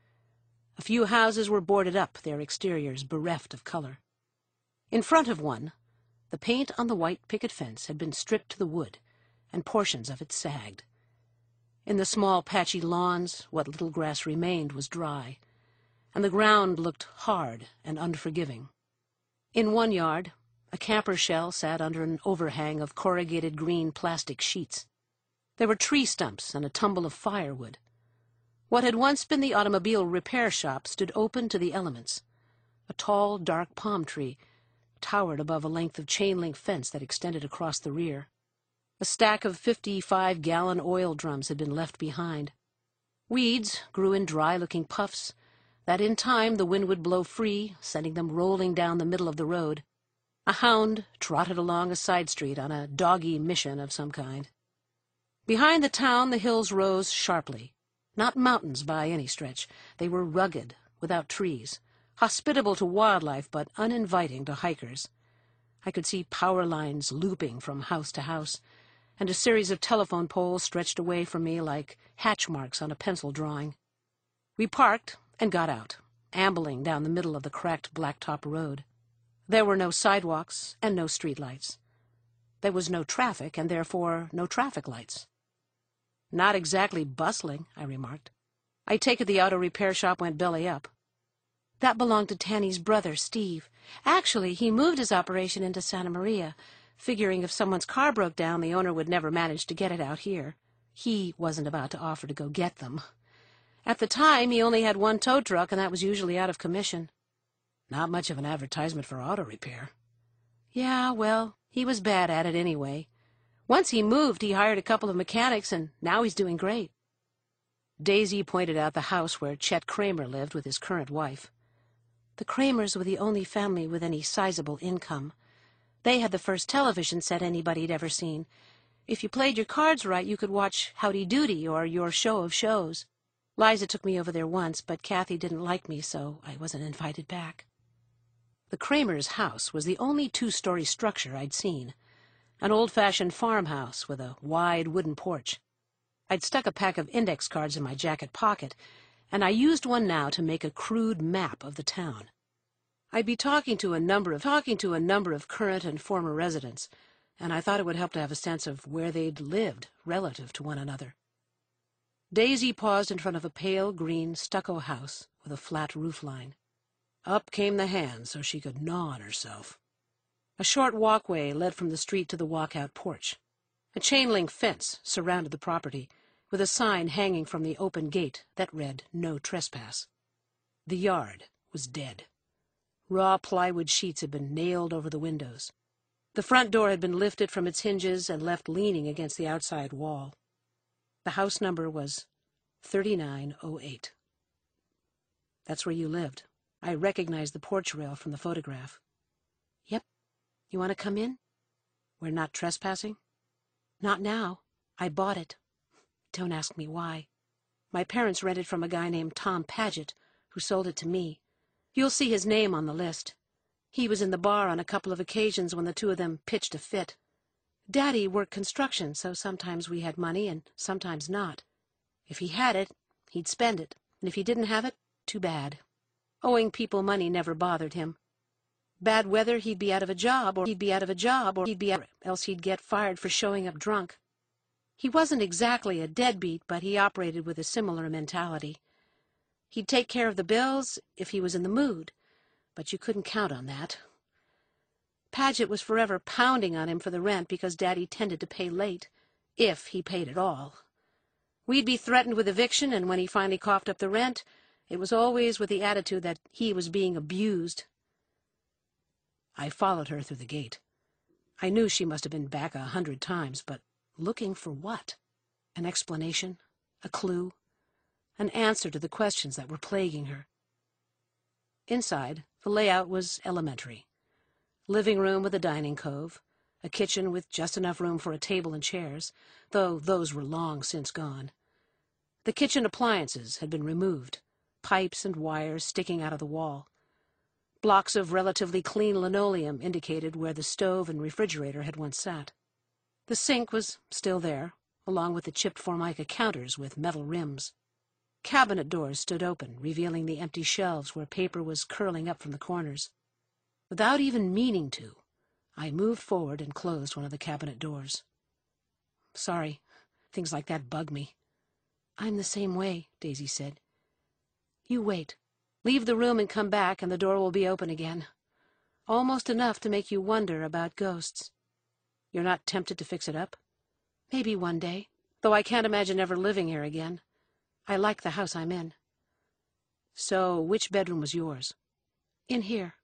A few houses were boarded up, their exteriors bereft of color. In front of one, the paint on the white picket fence had been stripped to the wood, and portions of it sagged. In the small patchy lawns, what little grass remained was dry, and the ground looked hard and unforgiving. In one yard, a camper shell sat under an overhang of corrugated green plastic sheets. There were tree stumps and a tumble of firewood. What had once been the automobile repair shop stood open to the elements. A tall, dark palm tree towered above a length of chain-link fence that extended across the rear. A stack of 55-gallon oil drums had been left behind. Weeds grew in dry-looking puffs that in time the wind would blow free, sending them rolling down the middle of the road. A hound trotted along a side street on a doggy mission of some kind. Behind the town the hills rose sharply. Not mountains by any stretch. They were rugged, without trees, hospitable to wildlife but uninviting to hikers. I could see power lines looping from house to house, and a series of telephone poles stretched away from me like hatch marks on a pencil drawing. We parked and got out, ambling down the middle of the cracked blacktop road. There were no sidewalks and no streetlights. There was no traffic, and therefore no traffic lights. "Not exactly bustling," I remarked. "I take it the auto repair shop went belly up." "That belonged to Tanny's brother, Steve. Actually, he moved his operation into Santa Maria, figuring if someone's car broke down, the owner would never manage to get it out here. He wasn't about to offer to go get them. At the time, he only had one tow truck, and that was usually out of commission." Not much of an advertisement for auto repair. "Yeah, well, he was bad at it anyway. Once he moved, he hired a couple of mechanics, and now he's doing great." Daisy pointed out the house where Chet Kramer lived with his current wife. "The Kramers were the only family with any sizable income. They had the first television set anybody'd ever seen. If you played your cards right, you could watch Howdy Doody or Your Show of Shows. Liza took me over there once, but Kathy didn't like me, so I wasn't invited back." The Kramers' house was the only two-story structure I'd seen, an old-fashioned farmhouse with a wide wooden porch. I'd stuck a pack of index cards in my jacket pocket, and I used one now to make a crude map of the town. I'd be talking to a number of current and former residents, and I thought it would help to have a sense of where they'd lived relative to one another. Daisy paused in front of a pale green stucco house with a flat roof line. Up came the hand so she could gnaw on herself. A short walkway led from the street to the walkout porch. A chain-link fence surrounded the property, with a sign hanging from the open gate that read, "No trespass." The yard was dead. Raw plywood sheets had been nailed over the windows. The front door had been lifted from its hinges and left leaning against the outside wall. The house number was 3908. "That's where you lived." I recognized the porch rail from the photograph. "Yep. You want to come in?" "We're not trespassing?" "Not now. I bought it. Don't ask me why. My parents rented from a guy named Tom Paget, who sold it to me. You'll see his name on the list. He was in the bar on a couple of occasions when the two of them pitched a fit. Daddy worked construction, so sometimes we had money and sometimes not. If he had it, he'd spend it, and if he didn't have it, too bad. Owing people money never bothered him. Bad weather, he'd be out of a job, or else he'd get fired for showing up drunk. He wasn't exactly a deadbeat, but he operated with a similar mentality. He'd take care of the bills if he was in the mood, but you couldn't count on that. Paget was forever pounding on him for the rent because Daddy tended to pay late, if he paid at all. We'd be threatened with eviction, and when he finally coughed up the rent, it was always with the attitude that he was being abused. I followed her through the gate. I knew she must have been back 100 times, but looking for what? An explanation? A clue? An answer to the questions that were plaguing her? Inside, the layout was elementary. Living room with a dining cove, a kitchen with just enough room for a table and chairs, though those were long since gone. The kitchen appliances had been removed, pipes and wires sticking out of the wall. Blocks of relatively clean linoleum indicated where the stove and refrigerator had once sat. The sink was still there, along with the chipped Formica counters with metal rims. Cabinet doors stood open, revealing the empty shelves where paper was curling up from the corners. Without even meaning to, I moved forward and closed one of the cabinet doors. Sorry, things like that bug me. I'm the same way, Daisy said. You wait. Leave the room and come back, and the door will be open again. Almost enough to make you wonder about ghosts. You're not tempted to fix it up? Maybe one day, though I can't imagine ever living here again. I like the house I'm in. So, which bedroom was yours? In here.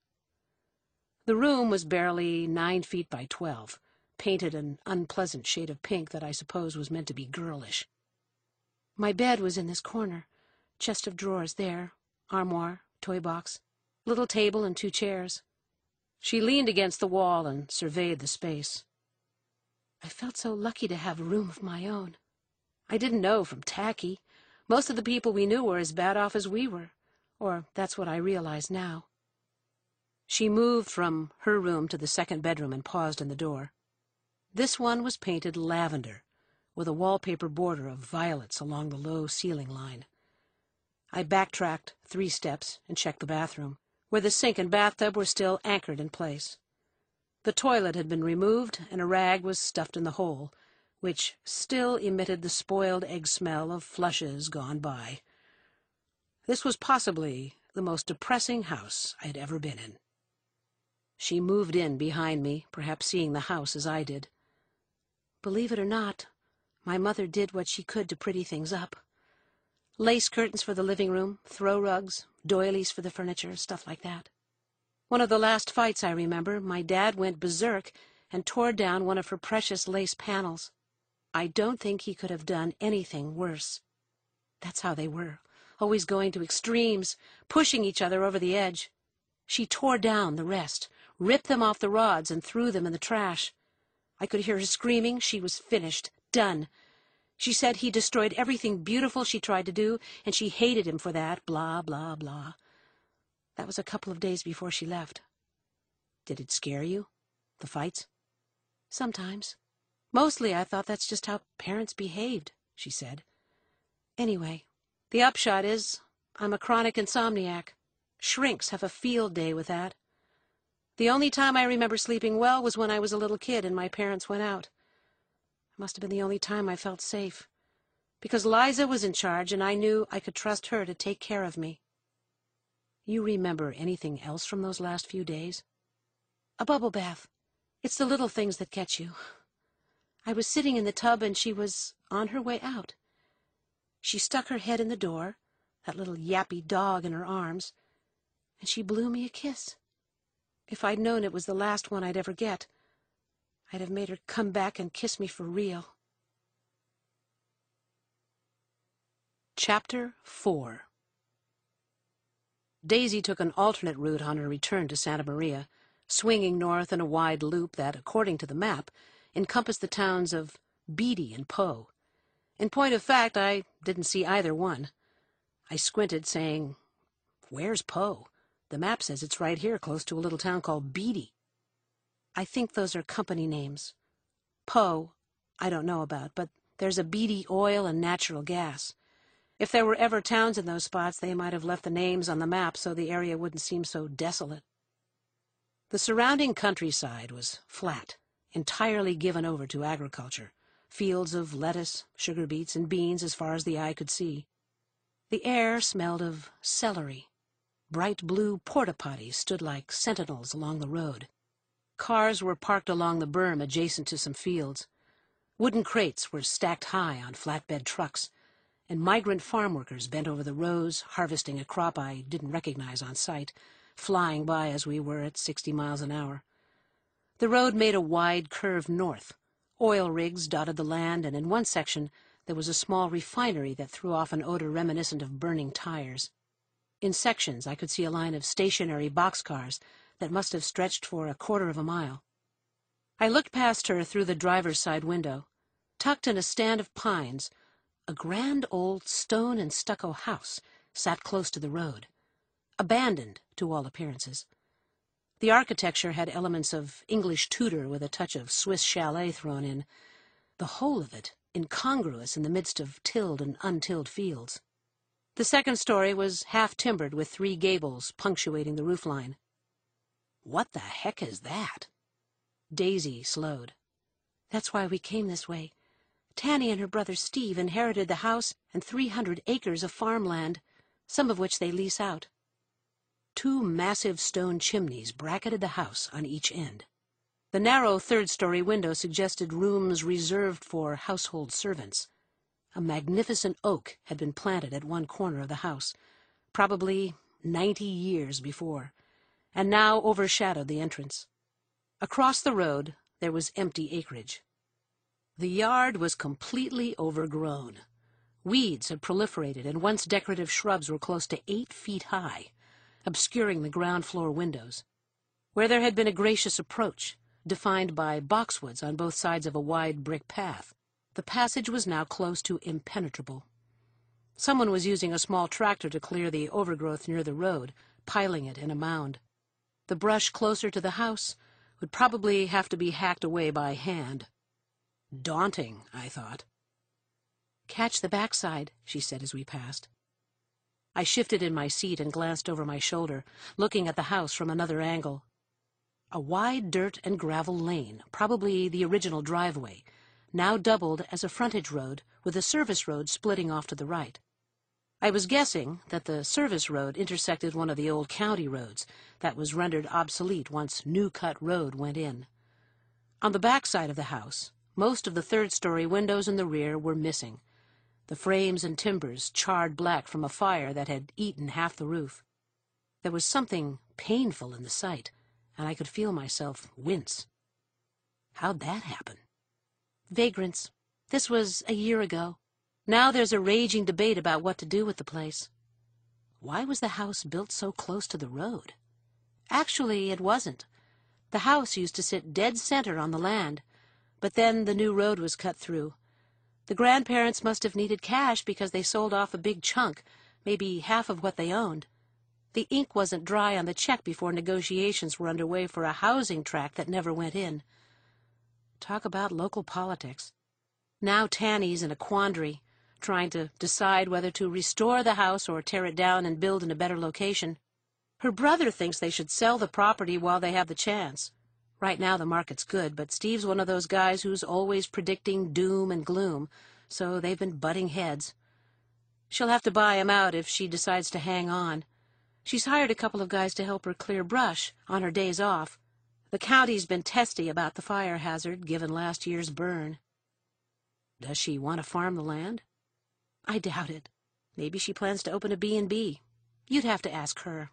The room was barely 9 feet by 12, painted an unpleasant shade of pink that I suppose was meant to be girlish. My bed was in this corner. Chest of drawers there, armoire, toy box, little table and 2 chairs. She leaned against the wall and surveyed the space. I felt so lucky to have a room of my own. I didn't know from Tacky. Most of the people we knew were as bad off as we were, or that's what I realize now. She moved from her room to the second bedroom and paused in the door. This one was painted lavender, with a wallpaper border of violets along the low ceiling line. I backtracked 3 steps and checked the bathroom, where the sink and bathtub were still anchored in place. The toilet had been removed, and a rag was stuffed in the hole, which still emitted the spoiled egg smell of flushes gone by. This was possibly the most depressing house I had ever been in. She moved in behind me, perhaps seeing the house as I did. Believe it or not, my mother did what she could to pretty things up. Lace curtains for the living room, throw rugs, doilies for the furniture, stuff like that. One of the last fights I remember, my dad went berserk and tore down one of her precious lace panels. I don't think he could have done anything worse. That's how they were, always going to extremes, pushing each other over the edge. She tore down the rest, ripped them off the rods and threw them in the trash. I could hear her screaming. She was finished, done. She said he destroyed everything beautiful she tried to do, and she hated him for that, blah, blah, blah. That was a couple of days before she left. Did it scare you, the fights? Sometimes. Mostly I thought that's just how parents behaved, she said. Anyway, the upshot is I'm a chronic insomniac. Shrinks have a field day with that. The only time I remember sleeping well was when I was a little kid and my parents went out. It must have been the only time I felt safe, because Liza was in charge and I knew I could trust her to take care of me. You remember anything else from those last few days? A bubble bath. It's the little things that get you. I was sitting in the tub and she was on her way out. She stuck her head in the door, that little yappy dog in her arms, and she blew me a kiss. If I'd known it was the last one I'd ever get, I'd have made her come back and kiss me for real. Chapter 4. Daisy took an alternate route on her return to Santa Maria, swinging north in a wide loop that, according to the map, encompassed the towns of Beatty and Poe. In point of fact, I didn't see either one. I squinted, saying, "Where's Poe? The map says it's right here, close to a little town called Beatty." I think those are company names. Poe, I don't know about, but there's a Beatty Oil and Natural Gas. If there were ever towns in those spots, they might have left the names on the map so the area wouldn't seem so desolate. The surrounding countryside was flat, entirely given over to agriculture, fields of lettuce, sugar beets, and beans as far as the eye could see. The air smelled of celery. Bright blue porta-potties stood like sentinels along the road. Cars were parked along the berm adjacent to some fields. Wooden crates were stacked high on flatbed trucks, and migrant farm workers bent over the rows, harvesting a crop I didn't recognize on sight, flying by as we were at 60 miles an hour. The road made a wide curve north. Oil rigs dotted the land, and in one section there was a small refinery that threw off an odor reminiscent of burning tires. In sections I could see a line of stationary boxcars that must have stretched for a quarter of a mile. I looked past her through the driver's side window. Tucked in a stand of pines, a grand old stone and stucco house sat close to the road, abandoned to all appearances. The architecture had elements of English Tudor with a touch of Swiss chalet thrown in, the whole of it incongruous in the midst of tilled and untilled fields. The second story was half-timbered with 3 gables punctuating the roofline. What the heck is that? Daisy slowed. That's why we came this way. Tanny and her brother Steve inherited the house and 300 acres of farmland, some of which they lease out. 2 massive stone chimneys bracketed the house on each end. The narrow third-story window suggested rooms reserved for household servants. A magnificent oak had been planted at one corner of the house, probably 90 years before, and now overshadowed the entrance. Across the road, there was empty acreage. The yard was completely overgrown. Weeds had proliferated, and once decorative shrubs were close to 8 feet high, obscuring the ground-floor windows. Where there had been a gracious approach, defined by boxwoods on both sides of a wide brick path, the passage was now close to impenetrable. Someone was using a small tractor to clear the overgrowth near the road, piling it in a mound. The brush closer to the house would probably have to be hacked away by hand. Daunting, I thought. "Catch the backside," she said as we passed. I shifted in my seat and glanced over my shoulder, looking at the house from another angle. A wide dirt and gravel lane, probably the original driveway, now doubled as a frontage road with a service road splitting off to the right. I was guessing that the service road intersected one of the old county roads that was rendered obsolete once New Cut Road went in. On the back side of the house, most of the third-story windows in the rear were missing, the frames and timbers charred black from a fire that had eaten half the roof. There was something painful in the sight, and I could feel myself wince. How'd that happen? Vagrants. This was a year ago. Now there's a raging debate about what to do with the place. Why was the house built so close to the road? Actually, it wasn't. The house used to sit dead center on the land, but then the new road was cut through. The grandparents must have needed cash because they sold off a big chunk, maybe half of what they owned. The ink wasn't dry on the check before negotiations were underway for a housing tract that never went in. Talk about local politics. Now Tanny's in a quandary, trying to decide whether to restore the house or tear it down and build in a better location. Her brother thinks they should sell the property while they have the chance. Right now the market's good, but Steve's one of those guys who's always predicting doom and gloom, so they've been butting heads. She'll have to buy him out if she decides to hang on. She's hired a couple of guys to help her clear brush on her days off. The county's been testy about the fire hazard given last year's burn. Does she want to farm the land? I doubt it. Maybe she plans to open a B&B. You'd have to ask her.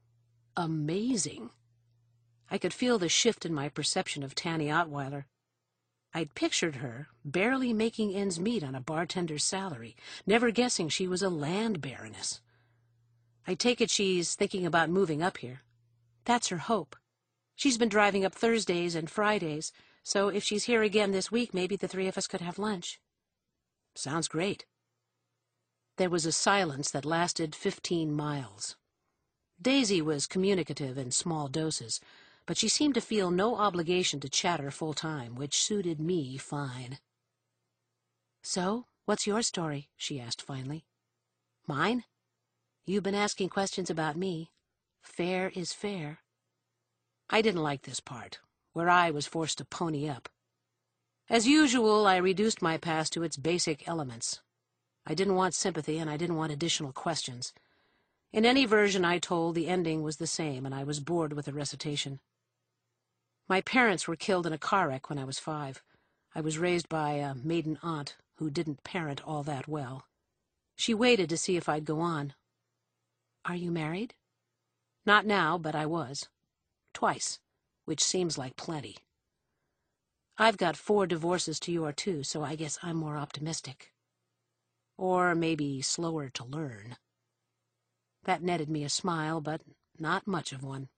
Amazing. I could feel the shift in my perception of Tanny Ottweiler. I'd pictured her barely making ends meet on a bartender's salary, never guessing she was a land baroness. I take it she's thinking about moving up here. That's her hope. She's been driving up Thursdays and Fridays, so if she's here again this week, maybe the 3 of us could have lunch. Sounds great. There was a silence that lasted 15 miles. Daisy was communicative in small doses, but she seemed to feel no obligation to chatter full-time, which suited me fine. "So, what's your story?" she asked finally. "Mine? You've been asking questions about me. Fair is fair." I didn't like this part, where I was forced to pony up. As usual, I reduced my past to its basic elements. I didn't want sympathy, and I didn't want additional questions. In any version I told, the ending was the same, and I was bored with the recitation. My parents were killed in a car wreck when I was 5. I was raised by a maiden aunt who didn't parent all that well. She waited to see if I'd go on. "Are you married?" "Not now, but I was. Twice, which seems like plenty. I've got 4 divorces to your 2, so I guess I'm more optimistic." Or maybe slower to learn. That netted me a smile, but not much of one.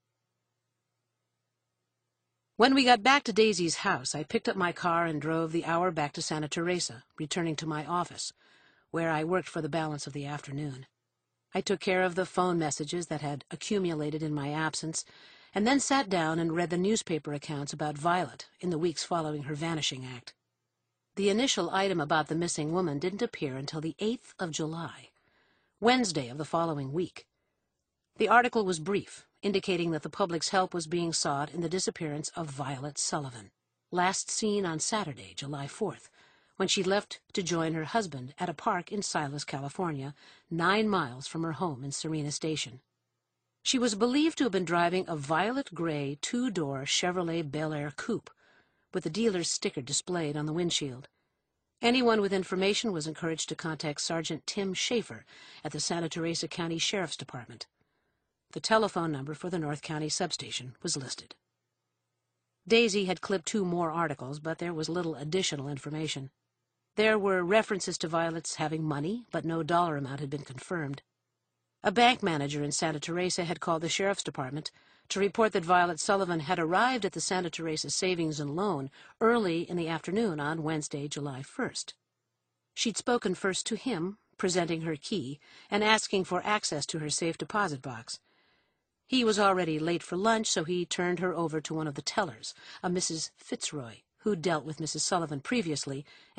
When we got back to Daisy's house, I picked up my car and drove the hour back to Santa Teresa, returning to my office, where I worked for the balance of the afternoon. I took care of the phone messages that had accumulated in my absence, and then sat down and read the newspaper accounts about Violet in the weeks following her vanishing act. The initial item about the missing woman didn't appear until the 8th of July, Wednesday of the following week. The article was brief, indicating that the public's help was being sought in the disappearance of Violet Sullivan, last seen on Saturday, July 4th, when she left to join her husband at a park in Silas, California, 9 miles from her home in Serena Station. She was believed to have been driving a violet gray 2-door Chevrolet Bel Air coupe, with the dealer's sticker displayed on the windshield. Anyone with information was encouraged to contact Sergeant Tim Schaefer at the Santa Teresa County Sheriff's Department. The telephone number for the North County substation was listed. Daisy had clipped 2 more articles, but there was little additional information. There were references to Violet's having money, but no dollar amount had been confirmed. A bank manager in Santa Teresa had called the Sheriff's Department to report that Violet Sullivan had arrived at the Santa Teresa Savings and Loan early in the afternoon on Wednesday, July 1st. She'd spoken first to him, presenting her key, and asking for access to her safe deposit box. He was already late for lunch, so he turned her over to one of the tellers, a Mrs. Fitzroy, who'd dealt with Mrs. Sullivan previously